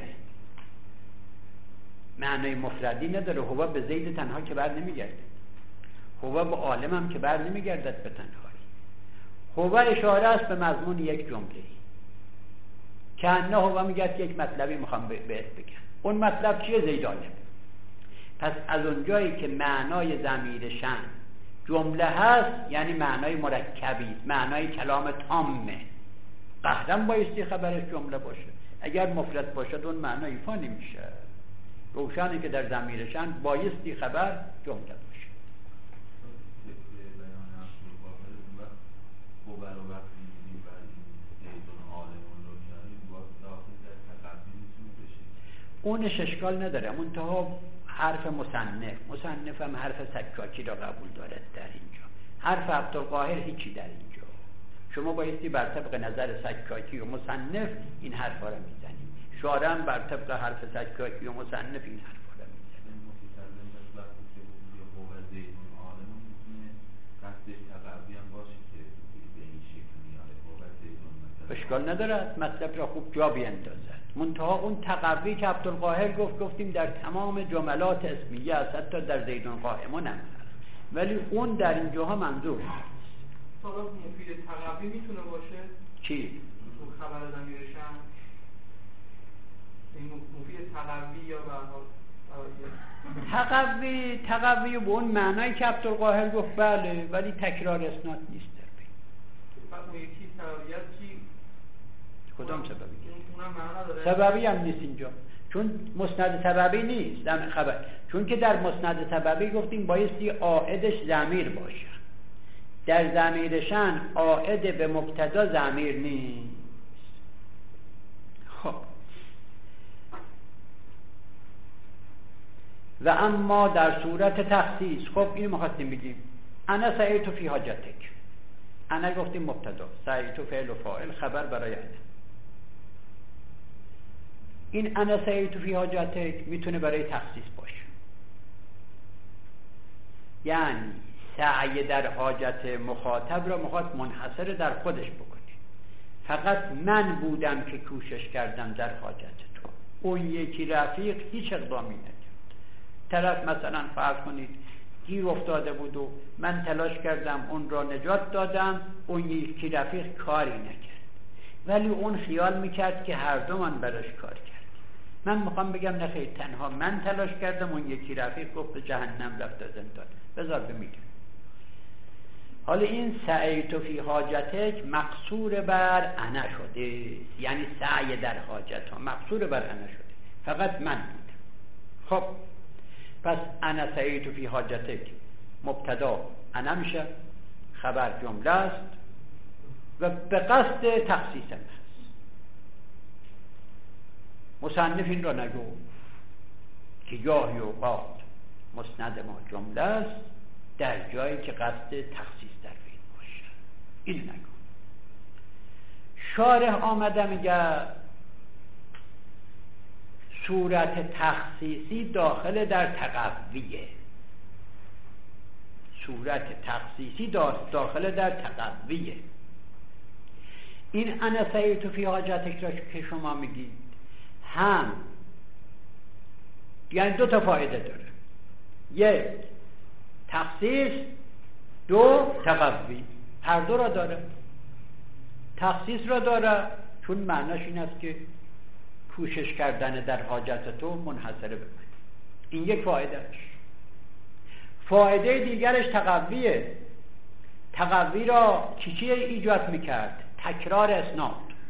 معنای مفردی نداره. هو به زید تنها که بر نمیگرده، هو به عالم هم که بر نمیگردد به تنهایی. هو اشاره است به مضمون یک جمله که انه هو میگه یک مطلبی میخوام بهت بگم. اون مطلب چیه؟ زید عالم. پس از اونجایی که معنای ضمیر شأن جمله هست یعنی معنای مرکبی، معنای کلام تامه، قطعاً بایستی خبرش جمله باشه. اگر مفرد باشه اون معنی ایفا نمیشه. روشنه که در ضمیر شأن بایستی خبر جمله باشه. اونش اشکال نداره، منتها حرف مصنف هم حرف سکاکی را قبول دارد در اینجا، حرف عبدالقاهر هیچی در اینجا. شما بایستی بر طبق نظر سکاکی و مصنف این حرفا را میزنید، شارع هم بر طبق حرف سکاکی و مصنف این حرفا را میزنید. اشکال نداره، مطلب را خوب جا بیندازد. منتها اون تقوی که عبدالقاهر گفتیم در تمام جملات اسمیه است، حتی در زیدون قائمون هم هست، ولی اون در اینجاها منظور نیست. حالا مفید تقوی میتونه باشه؟ چی؟ تو خبر ضمیرشان این مفید تقوی یا تقوی به اون معنایی که عبدالقاهر گفت بله، ولی تکرار اسناد نیست در بین. اون یکی سببیت چی؟ کدام سببی؟ اونم معنا نداره. سببی هم نیست اینجا، چون مسند سببی نیست در خبر، چون که در مسند سببی گفتیم بایستی عائدش ضمیر باشه. در ضمیرشان عائد به مبتدا ضمیر نیست. خب و اما در صورت تخصیص، خب اینو می‌خواستیم بگیم انا سعیت فی حاجتک. انا گفتیم مبتدا، سعیت فعل و فاعل، خبر برای انا. این انا سعیت فی حاجتک میتونه برای تخصیص باشه، یعنی سعی در حاجت مخاطب را میخواد منحصر در خودش بکنه. فقط من بودم که کوشش کردم در حاجت تو، اون یکی رفیق هیچ اقدامی نکرد. طرف مثلا فرض کنید گیر افتاده بود و من تلاش کردم اون را نجات دادم، اون یکی رفیق کاری نکرد، ولی اون خیال میکرد که هر دو من براش کار کرد. من میخوام بگم نخیر، تنها من تلاش کردم، اون یکی رفیق گفت به جهنم رفت زندان، بذار بمیرم. حالا این سعیت فی حاجتک مقصور بر انا شده، یعنی سعی در حاجت ها مقصور بر انا شده، فقط من بودم. خب پس انا سعیت فی حاجتک مبتدا انا میشه، خبر جمله است و به قصد تخصیص هم هست. مصنف این را نگفت که گاهی اوقات مسند ما جمله است در جایی که قصد تخصیص در بین باشد. این نگفت. شارح آمده میگه صورت تخصیصی داخل در تقویه. صورت تخصیصی داخل در تقویه. این انا سعیت فی حاجتک را که شما میگید هم یعنی دو تا فایده داره، یک تخصیص، دو تقوی. هر دو را داره. تخصیص را داره چون معناش این است که کوشش کردن در حاجت تو منحصره بکنی. این یک فایدهش. فایده دیگرش تقویه. تقوی را چی ایجاد میکرد؟ تکرار اسناد.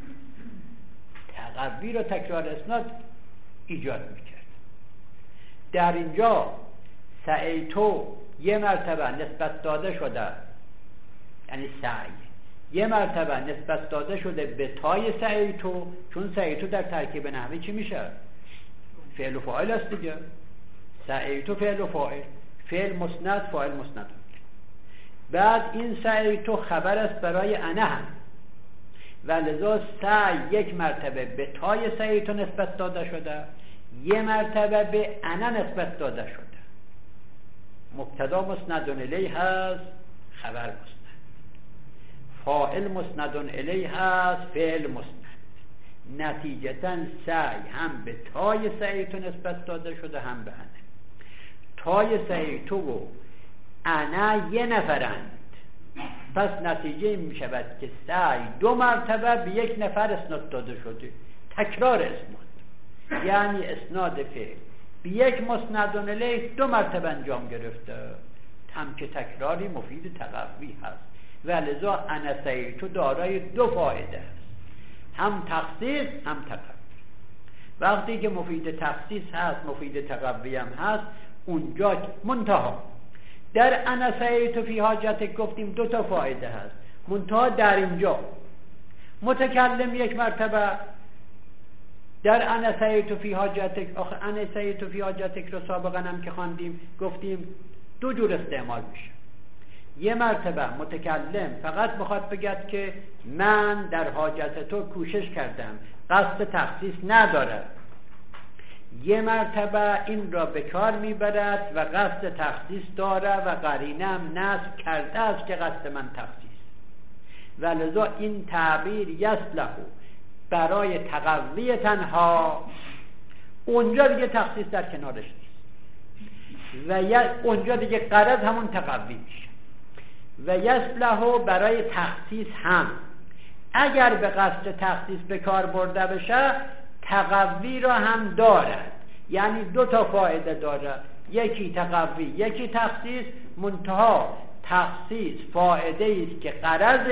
تقوی را تکرار اسناد ایجاد میکرد. در اینجا سعیتو یه مرتبه نسبت داده شده، یعنی سعی یه مرتبه نسبت داده شده به تای سعیتو، چون سعیتو در ترکیب نحوی چی میشه؟ فعل و فاعل است دیگه. سعیتو فعل و فاعل، فعل مسند، فاعل مسند. بعد این سعیتو خبر است برای انا هم و لذا سعی یک مرتبه به تای سعیتو نسبت داده شده، یه مرتبه به انا نسبت داده شده. مبتدا مسند الیه هست، خبر مسند. فاعل مسند الیه هست، فعل مسند. نتیجتا سعی هم به تای سعیتو نسبت داده شده، هم به انا. تای سعیتو و انا یه نفرند، پس نتیجه می شود که سعی دو مرتبه به یک نفر اسناد داده شده. تکرار اسناد، یعنی اسناد فعل به یک مسند الیه دو مرتبه انجام گرفته، هم که تکراری مفید تقوی هست و لذا انا سعیتو دارای دو فایده است، هم تخصیص هم تقوی. وقتی که مفید تخصیص هست مفید تقوی هم هست، اونجا منتها در انا سعیتو فی حاجتک گفتیم دو تا فایده هست، منتها در اینجا متکلم یک مرتبه در انا سعیتو فی حاجتک، آخه انا سعیتو فی حاجتک رو سابقا هم که خواندیم گفتیم دو جور استعمال میشه. یه مرتبه متکلم فقط بخواد بگد که من در حاجت تو کوشش کردم، قصد تخصیص نداره. یه مرتبه این را به کار میبرد و قصد تخصیص داره و قرینه هم نصب کرده است که قصد من تخصیص، و لذا این تعبیر یصلح برای تقوی تنها. اونجا دیگه تخصیص در کنارش نیست و اونجا دیگه غرض همون تقوی میشه. و یصلح برای تخصیص هم اگر به قصد تخصیص به کار برده بشه تقوی را هم دارد، یعنی دو تا فایده دارد، یکی تقوی یکی تخصیص. منتها تخصیص فایده است که غرض،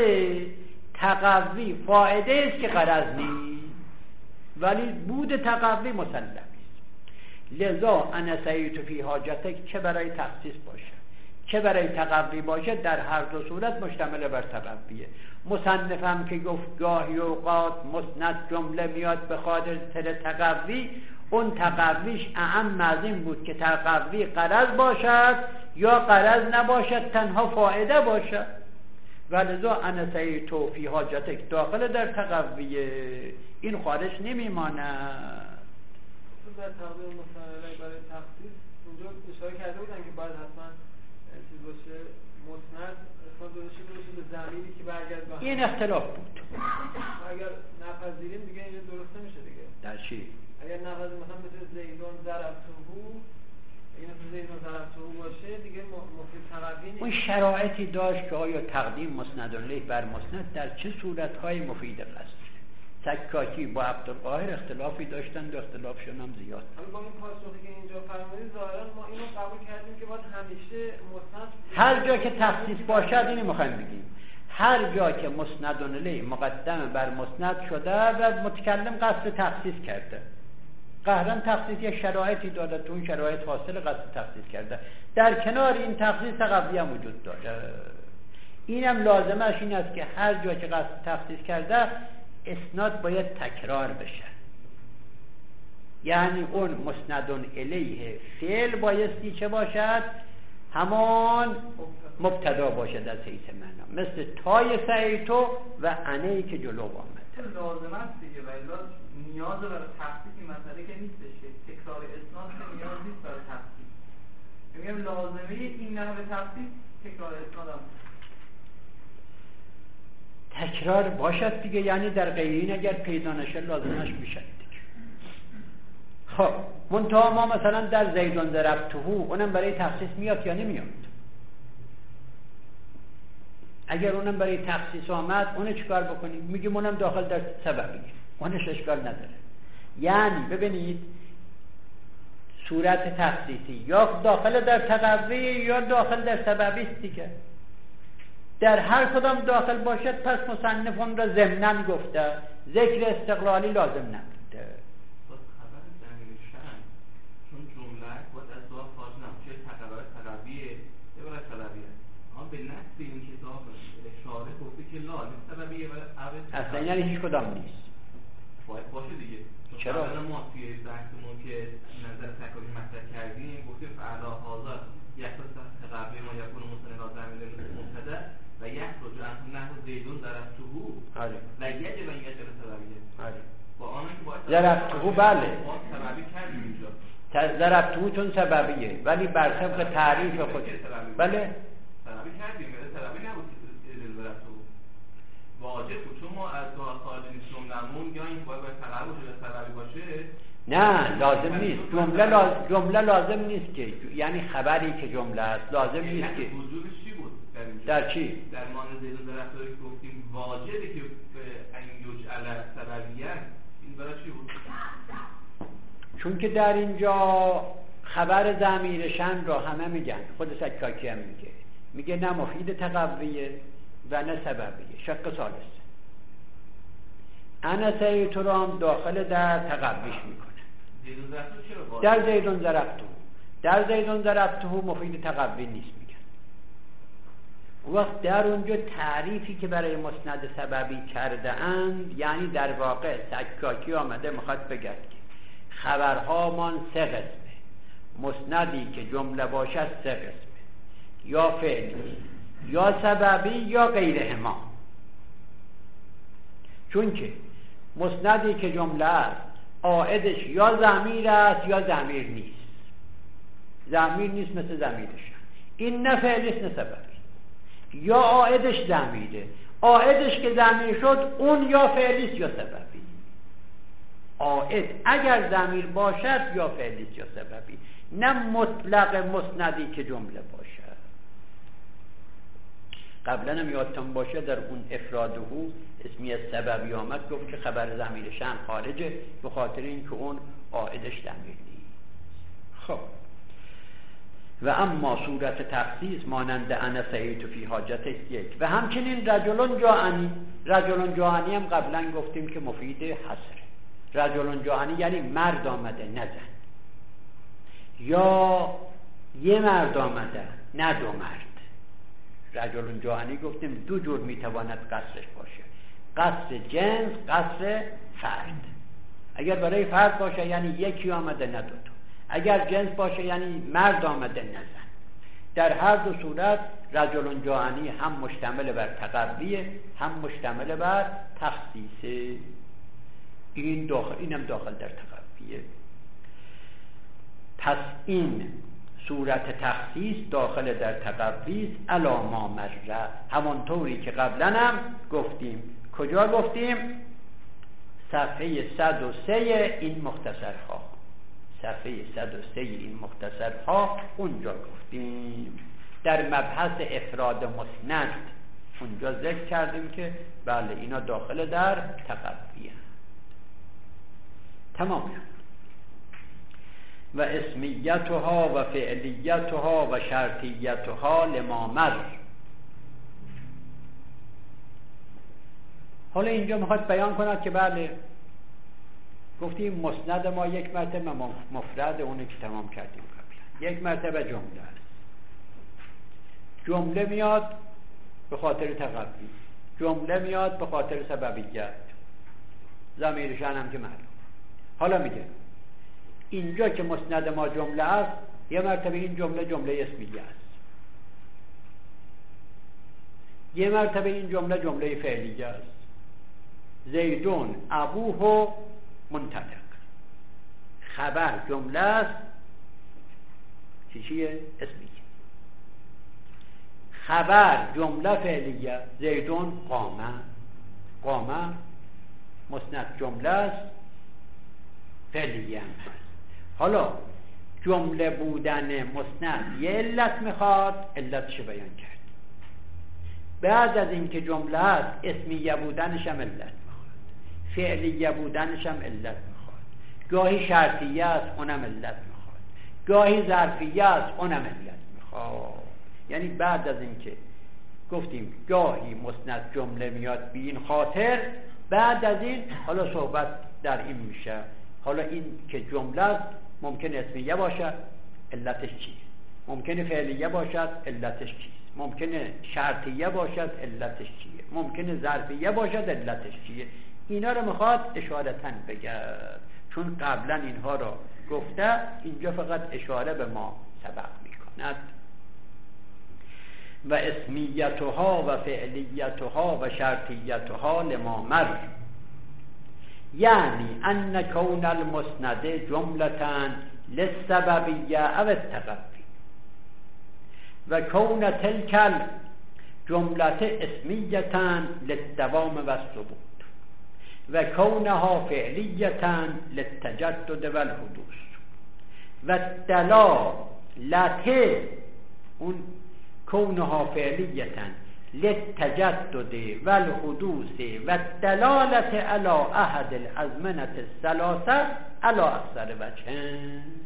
تقوی فایده است که غرض نیست، ولی بود تقوی مسلم است. لذا انا سعیت فی حاجتک چه برای تخصیص باشه چه برای تقوی باشه در هر دو صورت مشتمل بر تقویه. مصنف هم که گفت گاهی اوقات مسند جمله میاد به خاطر تقوی، اون تقویش اعم از این بود که تقوی غرض باشد یا غرض نباشد، تنها فایده باشد. ولذا انا سعیت فی حاجتک داخل در تقویه، این خارج نمیماند. در تقویه مسند برای تخصیص اونجا اشاره کرده بودن که باید حتما چیز باشه، مسند باشه به ضمیری که برگرد به این اختلاف بود. اگر نپذیریم دیگه اینجا درست نمیشه دیگه. در چی؟ اگر نپذیریم مثلا مثل زیدون ضربتهو، اگه مثل زیدون ضربتهو باشه دیگه مفید تقوی نیست. اون شرایطی داشت که آیا تقدیم مسند الیه بر مسند در چه صورت‌های مفید است. سکاکی با عبدالقاهر اختلافی داشتن و اختلافشون هم زیاد. با این پاسخی که اینجا فرمودید ظاهرا ما اینو قبول کردیم که باید همیشه مسند هر جا که تخصیص باشد اینو میخوایم بگیم، هر جا که مسند الیه مقدم بر مسند شده و متکلم قصد تخصیص کرده، قهرن تخصیص یک شرایطی داره، تو اون شرایط حاصل قصد تخصیص کرده. در کنار این تخصیص تقوی هم وجود داره. اینم لازمش این است که هر جا که قصد تخصیص کرده اسناد باید تکرار بشه، یعنی اون مسندون الیه فعل بایستی چه باشد؟ همان مبتدا باشد از حیث معنا، مثل تای سعیتو و انهی که جلو آمده. لازم است دیگه، ولی نیاز برای تخصیص این مسئله که نیستش که تکرار اسناد نیاز نیست برای تخصیص. میگم لازمه این نحوه تخصیص تکرار اسناد هم تکرار باشد دیگه، یعنی در غیرین اگر پیدا نشه لازمش میشد دیگه. خب منتها ما مثلا در زیدون ضربته اونم برای تخصیص میاد یا نمیاد؟ اگر اونم برای تخصیص آمد اون چیکار بکنیم؟ میگیم اونم داخل در سببیه، اونش اشکال نداره. یعنی ببینید صورت تخصیصی یا داخل در تقوی یا داخل در سببی است دیگه. در هر کدام داخل باشد پس مصنف اون را ضمناً گفته، ذکر استقلالی لازم نبوده. خبر ضمیر شأن چون جمله باید از دعا خارج نمیشه، تقویه یا برای سببیه. اما به نفس این کتاب اشاره گفته که لا سببیه و اصلا یعنی هیچ کدام نیست. باید باشه دیگه. چرا؟ ما توی بحثمون که نظر تکالی مطرح کردیم گفتیم فعلا حاضر یخص تقوی ما یکون مستند ضمیر مبتدا و یخرج عنه نحو زیدون ضربته و یجب ان یجب سببیه. با آنها که باید ضربته بله سببی کردیم اینجا. ضربته چون سببیه ولی بر طبق تعریف خود بله سببی کردیم، ولی سببی نبود که ضربته واجب بود، چون ما از دعا خارج نیستیم نمون یا این باید تقوی شده سببی باشه. نه لازم نیست، جمله لازم نیست که، یعنی خبری که جمله است لازم نیست که وجودش چی بود در چی؟ در مانند زید و ضربته که گفتیم واجبه که این یجعل سببیه، این برای چی بود؟ چون که در اینجا خبر ضمیر شأن را همه میگن، خود سکاکی هم میگه نه مفید تقویه و نه سببیه، شق ثالث. انا سیتو را هم داخل در تقویش میکنه. در زیدون ضربته، در زیدون ضربته مفید تقوی نیست میگن. وقت در اونجا تعریفی که برای مسند سببی کرده اند، یعنی در واقع سکاکی آمده میخواد بگه که خبرها من سه قسمه، مسندی که جمله باشد سه قسمه، یا فعلی یا سببی یا غیرهما. چون که مسندی که جمله است عائدش یا ضمیر است یا ضمیر نیست. ضمیر نیست مثل ضمیرش، این نه فعلی است نه سببی. یا عائدش ضمیره، عائدش که ضمیر شد اون یا فعلی است یا سببی. عائد اگر ضمیر باشد یا فعلی است یا سببی، نه مطلق مسندی که جمله باشد. قبلا هم یادتون باشه در اون افرادهو اسمی سببی آمد گفت که خبر ضمیر شأن خارجه به خاطر اینکه اون عائدش ضمیر نیست. خب و اما صورت تخصیص مانند انا سعیت فی حاجت یک و همچنین رجلون جاءنی هم قبلا گفتیم که مفید حصر. رجلون جاءنی یعنی مرد آمده نه زن، یا یه مرد آمده نه دو مرد. رجلون جاءنی گفتیم دو جور میتواند قصرش باشه، قصر جنس، قصر فرد. اگر برای فرد باشه یعنی یکی آمده نه دو تا، اگر جنس باشه یعنی مرد آمده نه زن. در هر دو صورت رجلون جاءنی هم مشتمل بر تقویه هم مشتمل بر تخصیصه. اینم داخل در تقویه. پس این صورت تخصیص داخل در تقویز علا ما مره، همانطوری که قبلا هم گفتیم. کجا گفتیم؟ صفحه 103 این مختصرها، صفحه 103 این مختصرها اونجا گفتیم. در مبحث افراد مسند اونجا ذکر کردیم که بله اینا داخل در تقویه. تمام شد. و اسمیتها و فعلیتها و شرطیتها لما مر. حالا اینجا میخواد بیان کند که بله گفتیم مسند ما یک مرتبه مفرد اونه که تمام کردیم قبلا، یک مرتبه جمله است. جمله میاد به خاطر تقوی، جمله میاد به خاطر سببیت، ضمیر شأن هم که معلوم. حالا میگه اینجا که مسند ما جمله است، یه مرتبه این جمله جمله اسمیه است، یه مرتبه این جمله جمله فعلیه است. زیدون ابوه منطلق، خبر جمله است، چیه؟ اسمیه. خبر جمله فعلیه، زیدون قامه، قامه مسند جمله است، فعلیه هم هست. حالا جمله بودن مسند یه علت میخواد، علتش بیان کرد. بعد از اینکه جمله هست اسمیه بودنش هم علت میخواد، فعلیه بودنش هم علت میخواد، گاهی شرطیه است اونم علت میخواد، گاهی ظرفیه است اونم علت میخواد. یعنی بعد از اینکه گفتیم گاهی مسند جمله میاد بی این خاطر، بعد از این حالا صحبت در این میشه. حالا این که جمله است ممکن اسمیه باشد، علتش چیست؟ ممکن فعلیه باشد، علتش چیست؟ ممکنه شرطیه باشد، علتش چیه؟ ممکنه ظرفیه باشد، علتش چیه؟ اینا رو میخواد اشارتاً بگرد، چون قبلا اینها رو گفته، اینجا فقط اشاره به ما سبق میکند. و اسمیتها و فعلیتها و شرطیتها لما مر، یعنی ان کون المسند جملة للسببیه او التقوی و کون تلک الجملة اسمیة للدوام و الثبوت و کونها فعلیة للتجدد و الحدوث و دلالت اون کونها فعلیة للتجدد و الحدوث و دلالت علی احد الازمنة الثلاثه علی اکثر وجه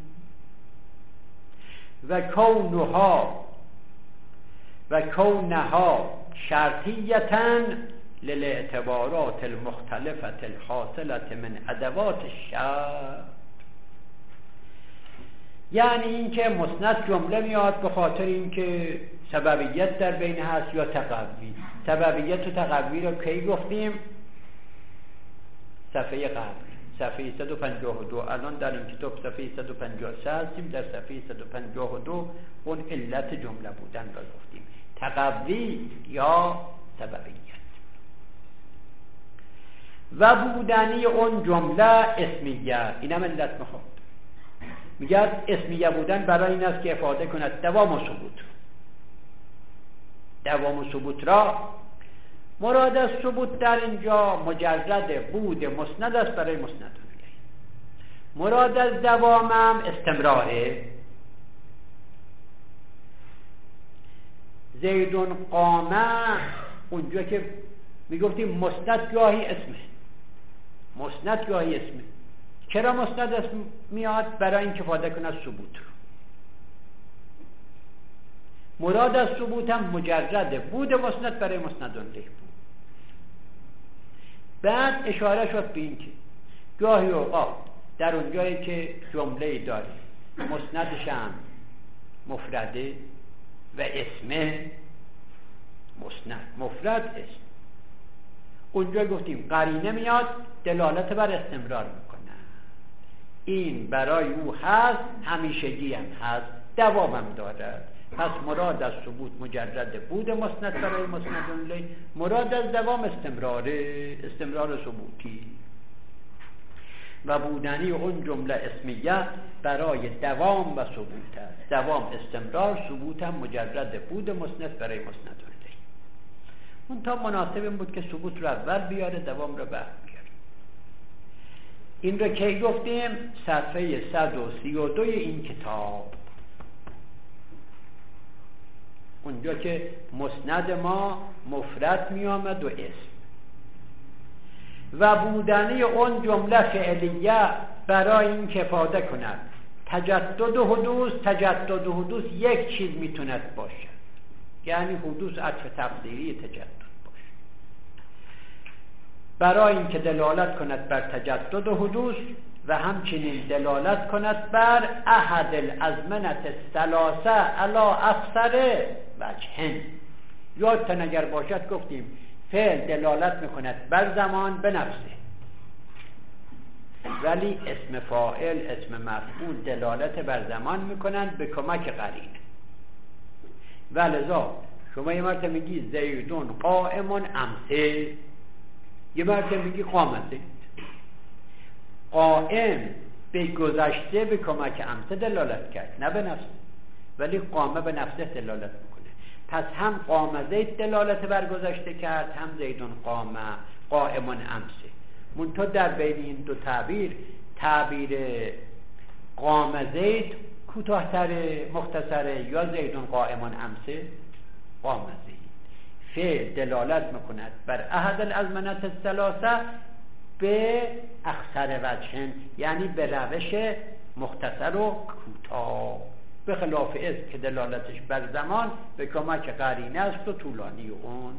و کونها شرطیة للاعتبارات المختلفة الحاصلة من ادوات الشرط. یعنی اینکه مسند جمله میاد به خاطر اینکه سببیت در بین هست یا تقوی. سببیت و تقوی رو کی گفتیم؟ صفحه قبل، صفحه 152. الان در این کتاب صفحه 153 هستیم، در صفحه 152 اون علت جمله بودن را گفتیم، تقوی یا سببیت. و بودنی اون جمله اسمیه، اینم علت میخواد. میگه اسمیه بودن برای این است که افاده کند دوام و ثبوت. دوام و ثبوت را مراد از ثبوت در اینجا مجرد بود مسند است برای مسند. مراد از دوام هم استمراره. زیدون قامه، اونجا که میگفتیم مسند گاهی اسمه، مسند گاهی اسمه. چرا مسند اسم میاد؟ برای اینکه افاده کند ثبوت رو. مراد از ثبوت هم مجرد بود مسند برای مسند الیه بود. بعد اشاره شد به این که گاهی اوقات در اون جایی که جمله داری مسندش هم مفرده و اسمه، مسند مفرد اسم، اونجا گفتیم قرینه میاد دلالت بر استمرار میکنه. این برای او هست، همیشگی هم هست، دوام هم دارد. پس مراد از ثبوت مجرد بود مسند برای مسند الیه، مراد از دوام استمرار ثبوتی. و بودنی اون جمله اسمیه برای دوام و ثبوت است. دوام استمرار، ثبوت هم مجرد بود مسند برای مسند الیه. اون تا مناسب این بود که ثبوت رو اول بیاره، دوام رو بعد بیاره. این رو کی گفتیم؟ صفحه 132 این کتاب، اونجا که مسند ما مفرد می آمد و اسم. و بودنی اون جمله فعلیه برای این که افاده کند تجدد و حدوث. تجدد و حدوث یک چیز میتوند باشد، یعنی حدوث عطف تقدیری تجدد باشه. برای اینکه دلالت کند بر تجدد و حدوث و همچنین دلالت کند بر احد الازمنة الثلاثه علی اکثر وجه. یادتان اگر باشد گفتیم فعل دلالت میکند بر زمان به نفسه، ولی اسم فاعل، اسم مفعول دلالت بر زمان میکنند به کمک قرینه. ولذا شما یه مرتبه میگی زیدون قائمون امسه، یه مرتبه میگی قام زید. قائم به گذشته به کمک امسه دلالت کرد، نه به نفسه، ولی قامه به نفسه دلالت میکنه. پس هم قام زید دلالت بر گذشته کرد، هم زیدون قائمون امسه. منتها در بین این دو تعبیر قام زید کوتاه‌تره، مختصره، یا زیدون قائمون امسه؟ قام زید. فعل دلالت میکند بر احد الازمنة الثلاثه به اکثر وجه، یعنی به روش مختصر و کوتاه، به خلاف اسم که دلالتش بر زمان به کمک قرینه است و طولانی اون.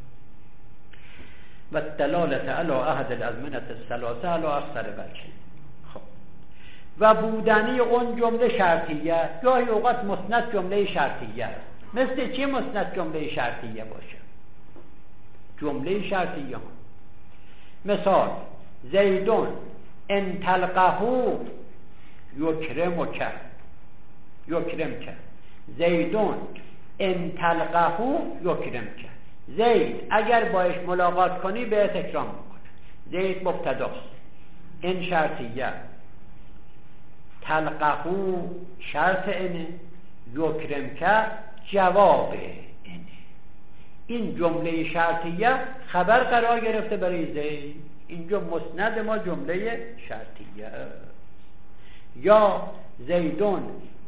و دلالت علی احد الازمنة الثلاثه علی اکثر وجه. خب و بودنی اون جمله شرطیه، گاهی اوقات مسند جمله شرطیه است. مثل چی مسند جمله شرطیه باشه؟ جمله شرطیه هم. مثال زیدون ان تلقه یکرمک، زیدون ان تلقه یکرمک. زید اگر باش ملاقات کنی بهت اکرام میکنه. زید مبتداست، این شرطیه، تلقه شرط اینه، یکرمک جواب اینه. این جمله شرطیه خبر قرار گرفته برای زید. اینجا مسند ما جمله شرطیه. یا زیدون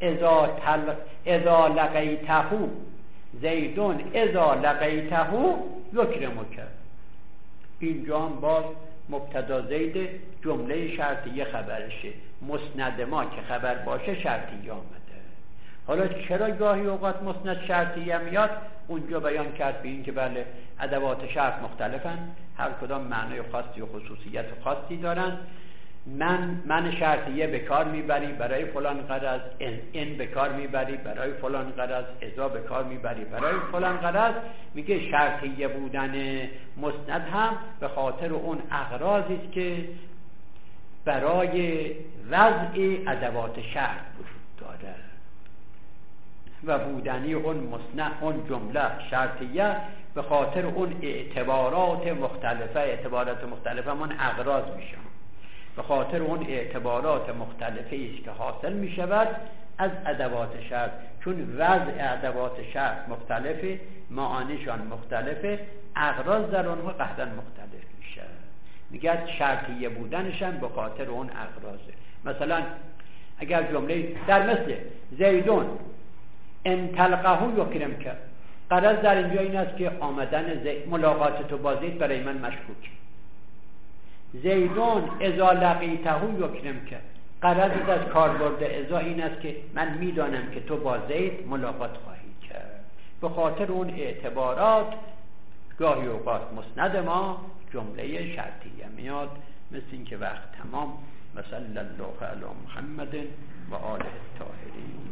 اذا لقیته، زیدون اذا لقیته یکرمک. اینجا هم باز مبتدا زید جمله شرطیه خبرشه، مسند ما که خبر باشه شرطیه آمده. حالا چرا گاهی اوقات مسند شرطیه میاد؟ اونجا بیان کرد به این که بله ادوات شرط مختلفن، هر کدام معنای خاصی و خصوصیت خاصی دارن. من شرطیه به کار میبری برای فلان غرض، این به کار میبری برای فلان غرض، اذا به کار میبری برای فلان غرض. میگه شرطیه بودن مسند هم به خاطر اون اغراضی است که برای وضع ادوات شرط وجود داره. و بودنی اون مسند، اون جمله شرطیه به خاطر اون اعتبارات مختلفه من اغراض میشه، به خاطر اون اعتبارات مختلفی است که حاصل می شود از ادوات شرط. چون وضع ادوات شرط مختلفه، معانیشان مختلفه، اغراض در اونها قطعا مختلف میشه. میگه شرطیه بودنشان به خاطر اون اغراضه. مثلا اگر جمله در مثل زیدون ان تلقه یکرمک، غرض در اینجا این است که آمدن ملاقات تو با زید برای من مشکوک. زیدون اذا لقیته یکرمک، غرض از کاربرد اذا این است که من میدانم که تو با زید ملاقات خواهی کرد. به خاطر اون اعتبارات گاهی اوقات مسند ما جمله شرطیه میاد. مثل این که وقت تمام. و صلی الله علی محمد و آله الطاهرین.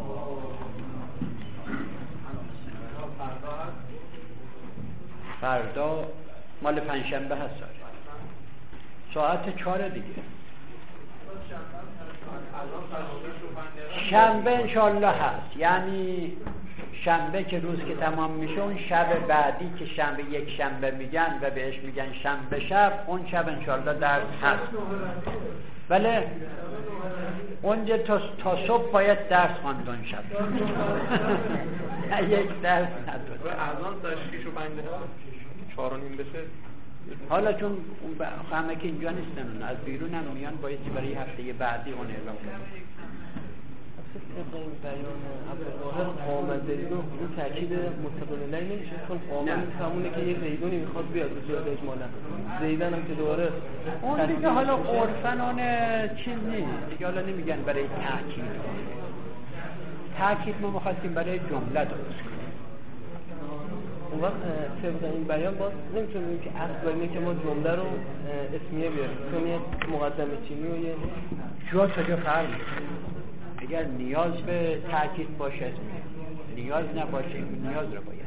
فردا مال پنجشنبه هست، ساعت 4 دیگه. شنبه انشالله هست، یعنی شنبه که روز که تمام میشه، اون شب بعدی که شنبه یک شنبه میگن و بهش میگن شنبه شب، اون شب انشالله درس هست. بله اونجا تا صبح باید درس خواند اون شب. یک درس نداره. اذان تا 6 و 5 4:30 بشه. حالا چون همه که اینجا نیستن، از بیرون هم میان، بایستی برای هفته بعدی اون اعلام کنن. این بیان عبدالظاهر قام زیدون این تاکید متقابل نمیشه، چون قام همونه که یه زیدونی میخواد بیاد رو جای اجمالا. زیدن هم که دوباره اون دیگه حالا عرفن چیز نیست دیگه، حالا نمیگن برای تاکید ما میخواستیم برای جمله درست کنیم. اون وقت طبق این بیان باز نمیتونیم که اصل اینه که ما جمله رو اسمیه بیاریم، چون یه مقدمه چینی و یه جا فرق میکنه. اگر نیاز به تاکید باشه اسمیه، نیاز نباشه نیاز رو باید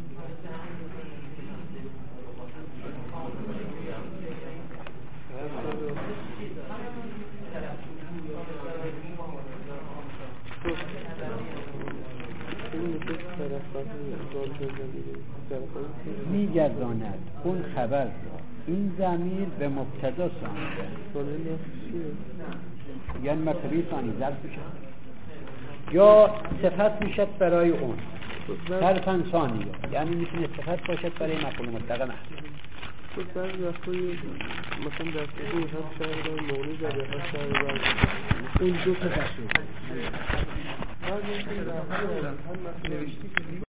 میگرداند اون خبر را این ضمیر به مبتدا سانیده، یعنی مفعول ثانی ظرف میشه یا صفت میشد برای اون صرفاً ثانیه، یعنی میتونه صفت باشد برای مفعول مطلق محذوف. تو بعضی وقتا مثلا در کلی هست شهر مورد زده هست شهر این دو تا دسته بعضی وقتا در هم نوشتی که